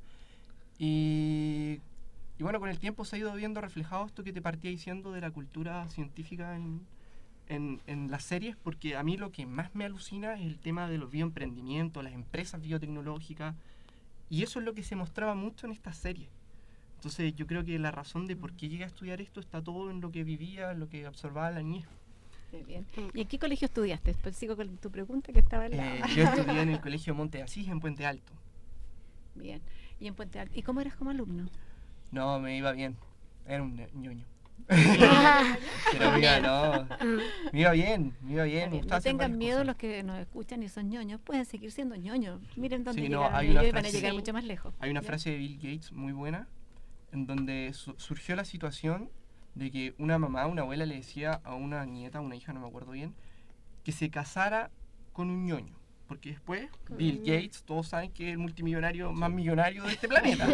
y, y bueno, con el tiempo se ha ido viendo reflejado esto que te partía diciendo de la cultura científica en, en, en las series, porque a mí lo que más me alucina es el tema de los bioemprendimientos, las empresas biotecnológicas, y eso es lo que se mostraba mucho en estas series. Entonces yo creo que la razón de por qué llegué a estudiar esto está todo en lo que vivía, en lo que observaba la niñez. Muy bien. ¿Y en qué colegio estudiaste? Después sigo con tu pregunta que estaba al lado. Eh, yo estudié en el Colegio Monte de Asís, en Puente Alto. Bien. ¿Y en Puente Alto? ¿Y cómo eras como alumno? No, me iba bien. Era un ne- ñoño. Pero me iba, no, me iba bien, me iba bien. me gustaba No hacer tengan varias miedo cosas. los que nos escuchan y son ñoños. Pueden seguir siendo ñoños. Miren dónde Sí, no, llegaron hay ellos una y van a frase- llegar Sí. mucho más lejos. Hay una ¿Ya? frase de Bill Gates muy buena, en donde su- surgió la situación de que una mamá, una abuela le decía a una nieta, a una hija, no me acuerdo bien, que se casara con un ñoño. Porque después Bill Gates, todos saben que es el multimillonario más millonario de este planeta.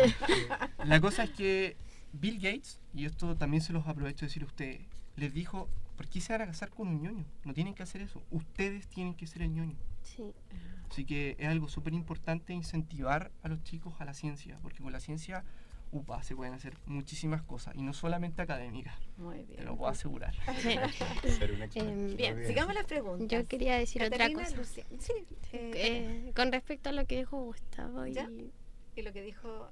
La cosa es que Bill Gates, y esto también se los aprovecho de decir a ustedes, les dijo, ¿por qué se van a casar con un ñoño? No tienen que hacer eso. Ustedes tienen que ser el ñoño. Sí. Así que es algo súper importante incentivar a los chicos a la ciencia, porque con la ciencia, upa, se pueden hacer muchísimas cosas, y no solamente académicas. Muy bien. Te lo puedo asegurar. Sí. Ser un experto. Em, Bien, sigamos las preguntas. Yo quería decir Catalina, otra cosa. Lucía. Sí, eh, Eh, con respecto a lo que dijo Gustavo y, ¿Ya? y lo que dijo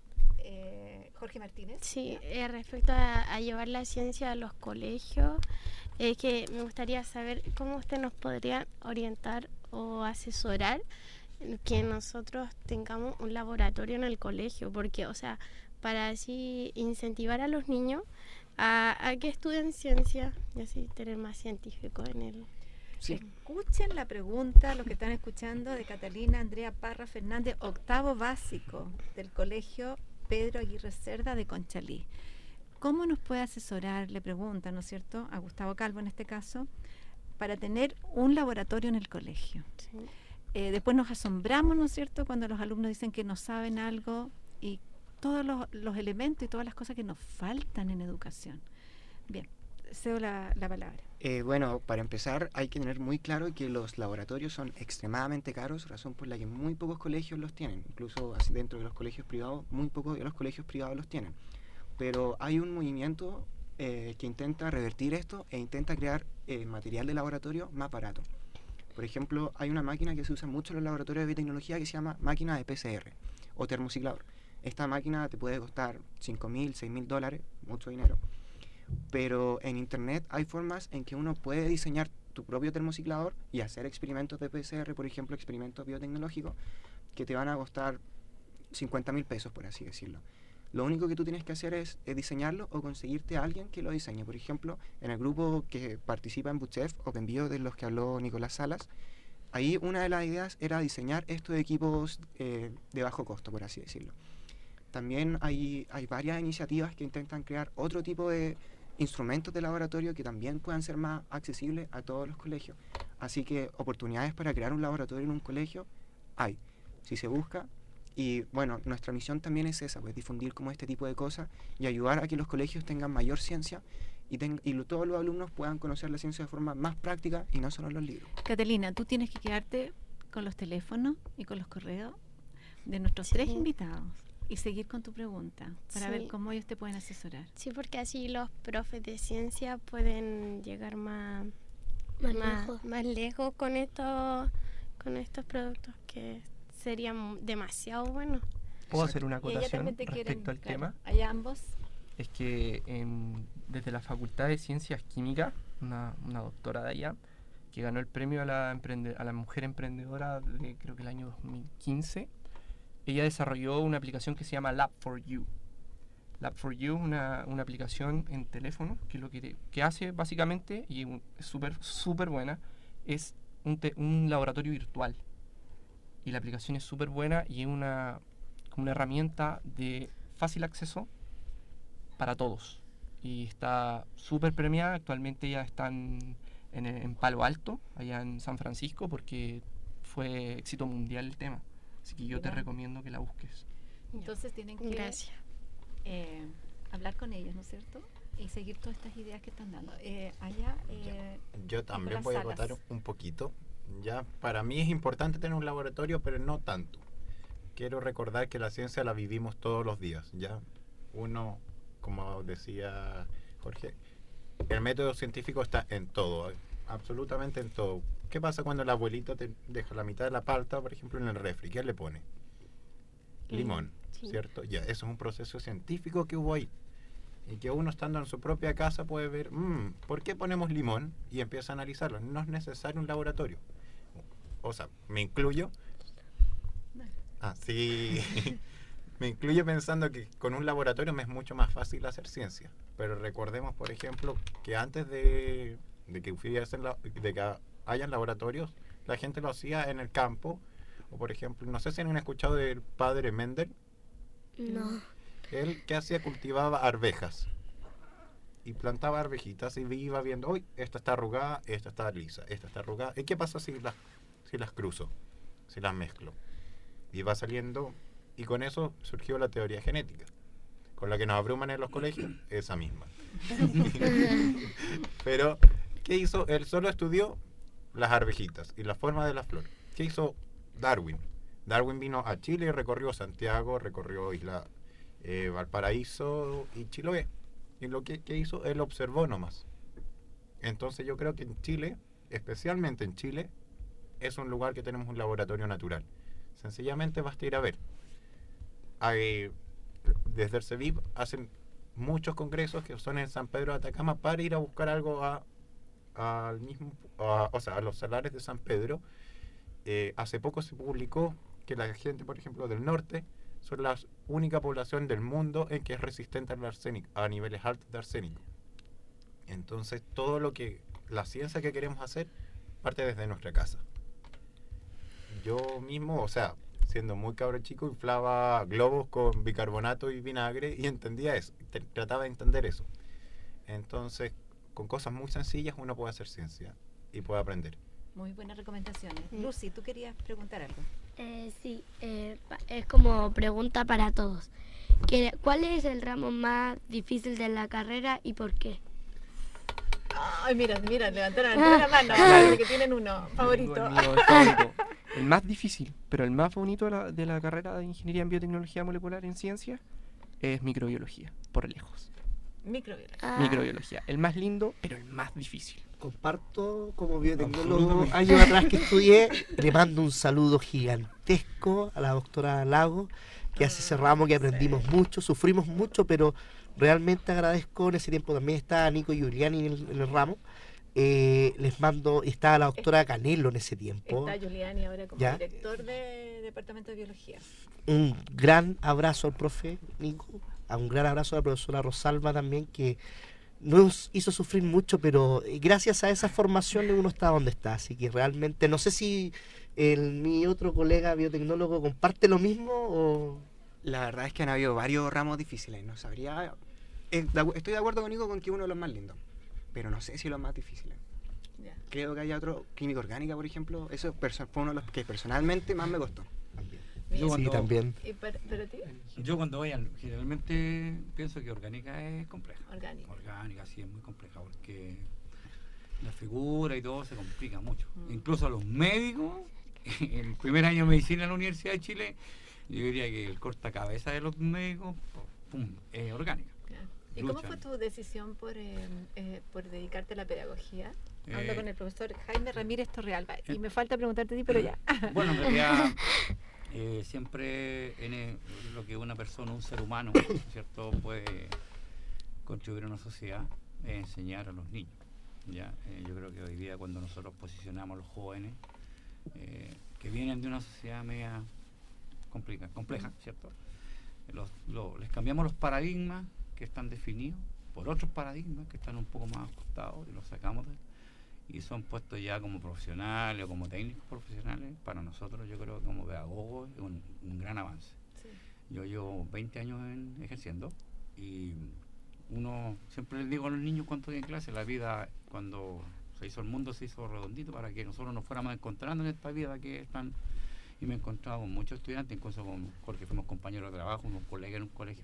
eh, Jorge Martínez. sí, eh, respecto a, a llevar la ciencia a los colegios, es que me gustaría saber cómo usted nos podría orientar o asesorar que nosotros tengamos un laboratorio en el colegio, porque, o sea, para así incentivar a los niños a, a que estudien ciencia y así tener más científicos en el... Sí. Escuchen la pregunta, los que están escuchando, de Catalina Andrea Parra Fernández, octavo básico del colegio Pedro Aguirre Cerda de Conchalí. ¿Cómo nos puede asesorar, le pregunta, ¿no es cierto?, a Gustavo Calvo en este caso, para tener un laboratorio en el colegio? Sí. Eh, después nos asombramos, ¿no es cierto?, cuando los alumnos dicen que no saben algo y todos los, los elementos y todas las cosas que nos faltan en educación. Bien, cedo la, la palabra. Eh, bueno, para empezar hay que tener muy claro que los laboratorios son extremadamente caros, razón por la que muy pocos colegios los tienen, incluso así dentro de los colegios privados, muy pocos de los colegios privados los tienen. Pero hay un movimiento eh, que intenta revertir esto e intenta crear eh, material de laboratorio más barato. Por ejemplo, hay una máquina que se usa mucho en los laboratorios de biotecnología que se llama máquina de P C R o termociclador. Esta máquina te puede costar cinco mil, seis mil dólares, mucho dinero. Pero en internet hay formas en que uno puede diseñar tu propio termociclador y hacer experimentos de P C R, por ejemplo, experimentos biotecnológicos, que te van a costar cincuenta mil pesos, por así decirlo. Lo único que tú tienes que hacer es, es diseñarlo o conseguirte a alguien que lo diseñe. Por ejemplo, en el grupo que participa en Buchef, OpenBio, de los que habló Nicolás Salas, ahí una de las ideas era diseñar estos equipos eh, de bajo costo, por así decirlo. También hay, hay varias iniciativas que intentan crear otro tipo de instrumentos de laboratorio que también puedan ser más accesibles a todos los colegios. Así que oportunidades para crear un laboratorio en un colegio hay, si se busca Y bueno, nuestra misión también es esa, pues difundir como este tipo de cosas y ayudar a que los colegios tengan mayor ciencia y, ten, y lo, todos los alumnos puedan conocer la ciencia de forma más práctica y no solo en los libros. Catalina, tú tienes que quedarte con los teléfonos y con los correos de nuestros sí. tres invitados y seguir con tu pregunta para sí. ver cómo ellos te pueden asesorar. Sí, porque así los profes de ciencia pueden llegar más, más, más, lejos. más lejos con estos, con estos productos que serían demasiado buenos. ¿Puedo hacer una acotación respecto quieren, al claro, tema? Allá ambos. Es que en, desde la Facultad de Ciencias Químicas, una, una doctora de allá, que ganó el premio a la, emprende, a la mujer emprendedora de creo que el año dos mil quince, ella desarrolló una aplicación que se llama Lab for You. Lab for You es una, una aplicación en teléfono que lo que, que hace básicamente, y es súper súper buena, es un, te, un laboratorio virtual. Y la aplicación es súper buena y es una, una herramienta de fácil acceso para todos. Y está súper premiada. Actualmente ya están en, en Palo Alto, allá en San Francisco, porque fue éxito mundial el tema. Así que yo te recomiendo que la busques. Entonces tienen que Gracias. Eh, hablar con ellos, ¿no es cierto? Y seguir todas estas ideas que están dando. Eh, allá, eh, yo también voy a acotar un poquito. Ya, para mí es importante tener un laboratorio, pero no tanto. Quiero recordar que la ciencia la vivimos todos los días. Ya, uno, como decía Jorge, el método científico está en todo, absolutamente en todo. ¿Qué pasa cuando el abuelito te deja la mitad de la palta, por ejemplo, en el refri? ¿Qué le pone? Limón, sí. ¿Cierto? Ya, eso es un proceso científico que hubo ahí. Y que uno estando en su propia casa puede ver, mmm, ¿por qué ponemos limón? Y empieza a analizarlo. No es necesario un laboratorio. O sea, me incluyo. Ah, sí. Me incluyo pensando que con un laboratorio me es mucho más fácil hacer ciencia. Pero recordemos, por ejemplo, que antes de, de, que, hubiesen la, de que hayan laboratorios, la gente lo hacía en el campo. O por ejemplo, no sé si han escuchado del padre Mendel. No. Él, ¿qué hacía? Cultivaba arvejas. Y plantaba arvejitas y iba viendo, uy, esta está arrugada, esta está lisa, esta está arrugada. ¿Y qué pasa si las, si las cruzo? Si las mezclo. Y va saliendo, y con eso surgió la teoría genética. Con la que nos abruman en los colegios, esa misma. Pero, ¿qué hizo? Él solo estudió las arvejitas y la forma de la flor. ¿Qué hizo Darwin? Darwin vino a Chile y recorrió Santiago, recorrió Isla eh, Valparaíso y Chiloé. Y lo que, que hizo, él observó nomás. Entonces yo creo que en Chile, especialmente en Chile, es un lugar que tenemos un laboratorio natural. Sencillamente basta ir a ver. Hay, desde el CEVIP hacen muchos congresos que son en San Pedro de Atacama para ir a buscar algo a, a al mismo, a, o sea, a los salares de San Pedro. Eh, hace poco se publicó que la gente, por ejemplo, del norte son la única población del mundo en que es resistente al arsénico, a niveles altos de arsénico. Entonces, todo lo que, la ciencia que queremos hacer, parte desde nuestra casa. Yo mismo, o sea, siendo muy cabro chico, inflaba globos con bicarbonato y vinagre y entendía eso, te, trataba de entender eso. Entonces, con cosas muy sencillas uno puede hacer ciencia y puede aprender. Muy buenas recomendaciones. Mm. Lucy, ¿tú querías preguntar algo? Eh, sí, eh, es como pregunta para todos. ¿Cuál es el ramo más difícil de la carrera y por qué? Ay, mira, mira, levantaron, levantaron la mano, claro, que tienen uno favorito. El, mío, el favorito. El más difícil, pero el más bonito de la, de la carrera de Ingeniería en Biotecnología Molecular en Ciencia es microbiología, por lejos. Microbiología. Ah. Microbiología. El más lindo, pero el más difícil. Comparto como biotecnólogo años atrás que estudié. Le mando un saludo gigantesco a la doctora Lago, que hace ese ramo que aprendimos sí. mucho, sufrimos mucho, pero realmente agradezco. En ese tiempo también estaba Nico Giuliani en el, en el ramo. Eh, les mando, estaba la doctora Canelo en ese tiempo. Está Giuliani ahora como ¿Ya? director de Departamento de Biología. Un gran abrazo al profe Nico, a un gran abrazo a la profesora Rosalba también, que nos hizo sufrir mucho, pero gracias a esa formación uno está donde está. Así que realmente no sé si el, mi otro colega biotecnólogo comparte lo mismo o... La verdad es que han habido varios ramos difíciles, no sabría... Estoy de acuerdo con Nico con que uno de los más lindos, pero no sé si los más difíciles. Yeah. Creo que haya otro, química orgánica, por ejemplo, eso fue uno de los que personalmente más me costó. Mira, Yo cuando, sí, también. ¿Y para, para ti? Yo cuando voy, al, generalmente pienso que orgánica es compleja. Orgánica. Orgánica, sí, es muy compleja porque la figura y todo se complica mucho. Mm. Incluso a los médicos, el primer año de medicina en la Universidad de Chile, yo diría que el cortacabezas de los médicos, pum, es orgánica. Claro. ¿Y Luchan. Cómo fue tu decisión por, eh, eh, por dedicarte a la pedagogía? Hablo eh, con el profesor Jaime Ramírez Torrealba. Eh, y me falta preguntarte a ti, pero ya. Bueno, en realidad, eh, siempre en lo que una persona, un ser humano, ¿cierto?, puede contribuir a una sociedad, es enseñar a los niños. ¿Ya? Eh, yo creo que hoy día, cuando nosotros posicionamos a los jóvenes, eh, que vienen de una sociedad media complica, compleja, ¿cierto? Los, lo, les cambiamos los paradigmas que están definidos por otros paradigmas que están un poco más acostados y los sacamos de, y son puestos ya como profesionales o como técnicos profesionales. Para nosotros, yo creo que como pedagogos es un, un gran avance. Sí. Yo llevo veinte años en, ejerciendo y uno siempre les digo a los niños cuando estoy en clase, la vida, cuando se hizo el mundo, se hizo redondito para que nosotros nos fuéramos encontrando en esta vida que están. Y me he encontrado con muchos estudiantes, incluso con Jorge, fuimos compañeros de trabajo, unos colegas en un colegio.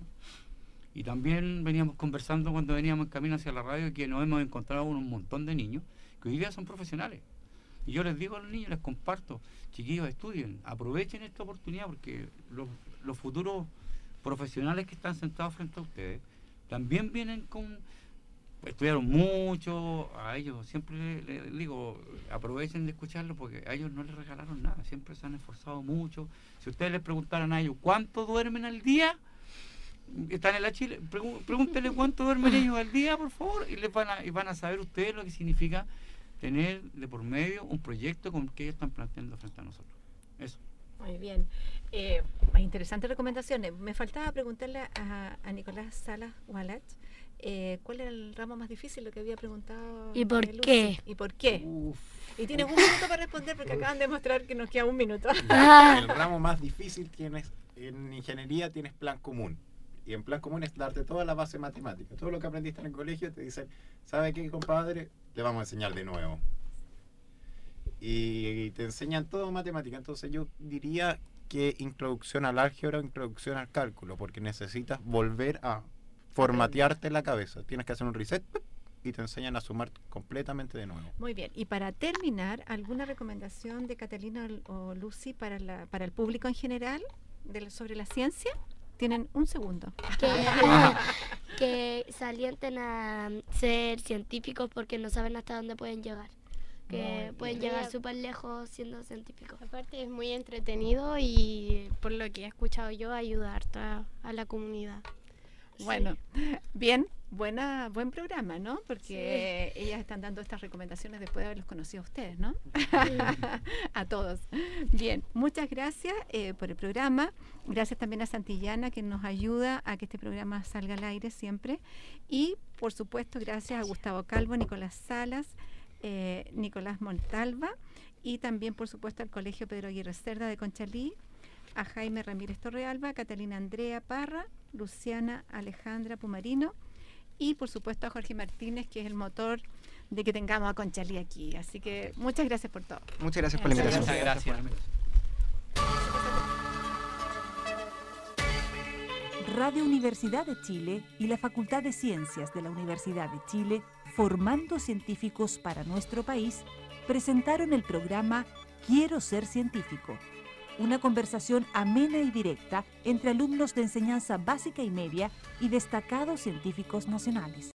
Y también veníamos conversando cuando veníamos en camino hacia la radio, que nos hemos encontrado con un montón de niños que hoy día son profesionales. Y yo les digo a los niños, les comparto, chiquillos, estudien, aprovechen esta oportunidad, porque los, los futuros profesionales que están sentados frente a ustedes también vienen con... estudiaron mucho, a ellos siempre les, les digo, aprovechen de escucharlo porque a ellos no les regalaron nada, siempre se han esforzado mucho. Si ustedes les preguntaran a ellos cuánto duermen al día, están en la Chile, pregú, pregúntenle cuánto duermen ellos al día, por favor, y les van a, y van a saber ustedes lo que significa tener de por medio un proyecto con que ellos están planteando frente a nosotros. Eso. Muy bien. Eh, interesantes recomendaciones. Me faltaba preguntarle a, a Nicolás Salas Walach eh, cuál era el ramo más difícil, lo que había preguntado. ¿Y por qué? ¿Y por qué? Uf. Y tienes un minuto para responder porque acaban de mostrar que nos queda un minuto. El ramo más difícil tienes, en ingeniería tienes plan común. Y en plan común es darte toda la base matemática. Todo lo que aprendiste en el colegio te dicen, ¿sabe qué, compadre? Le vamos a enseñar de nuevo. Y te enseñan todo matemática. Entonces yo diría que introducción al álgebra o introducción al cálculo, porque necesitas volver a formatearte la cabeza. Tienes que hacer un reset y te enseñan a sumar completamente de nuevo. Muy bien. Y para terminar, ¿alguna recomendación de Catalina o Lucy para, la, para el público en general de, sobre la ciencia? Tienen un segundo. Que, que se alienten a ser científicos porque no saben hasta dónde pueden llegar. Que muy pueden bien. Llegar súper lejos siendo científicos. Aparte es muy entretenido y por lo que he escuchado yo ayuda harto a, a la comunidad. Bueno, sí. Bien, buena, buen programa, ¿no? Porque sí. Ellas están dando estas recomendaciones después de haberlos conocido a ustedes, ¿no? Sí. A todos. Bien, muchas gracias eh, por el programa. Gracias también a Santillana que nos ayuda a que este programa salga al aire siempre. Y, por supuesto, gracias a Gustavo Calvo, Nicolás Salas, eh, Nicolás Montalva y también, por supuesto, al Colegio Pedro Aguirre Cerda de Conchalí, a Jaime Ramírez Torrealba, a Catalina Andrea Parra, Luciana Alejandra Pumarino y por supuesto a Jorge Martínez, que es el motor de que tengamos a Conchalí aquí. Así que muchas gracias por todo. Muchas gracias por la invitación. Muchas gracias. Radio Universidad de Chile y la Facultad de Ciencias de la Universidad de Chile, formando científicos para nuestro país, presentaron el programa Quiero ser científico. Una conversación amena y directa entre alumnos de enseñanza básica y media y destacados científicos nacionales.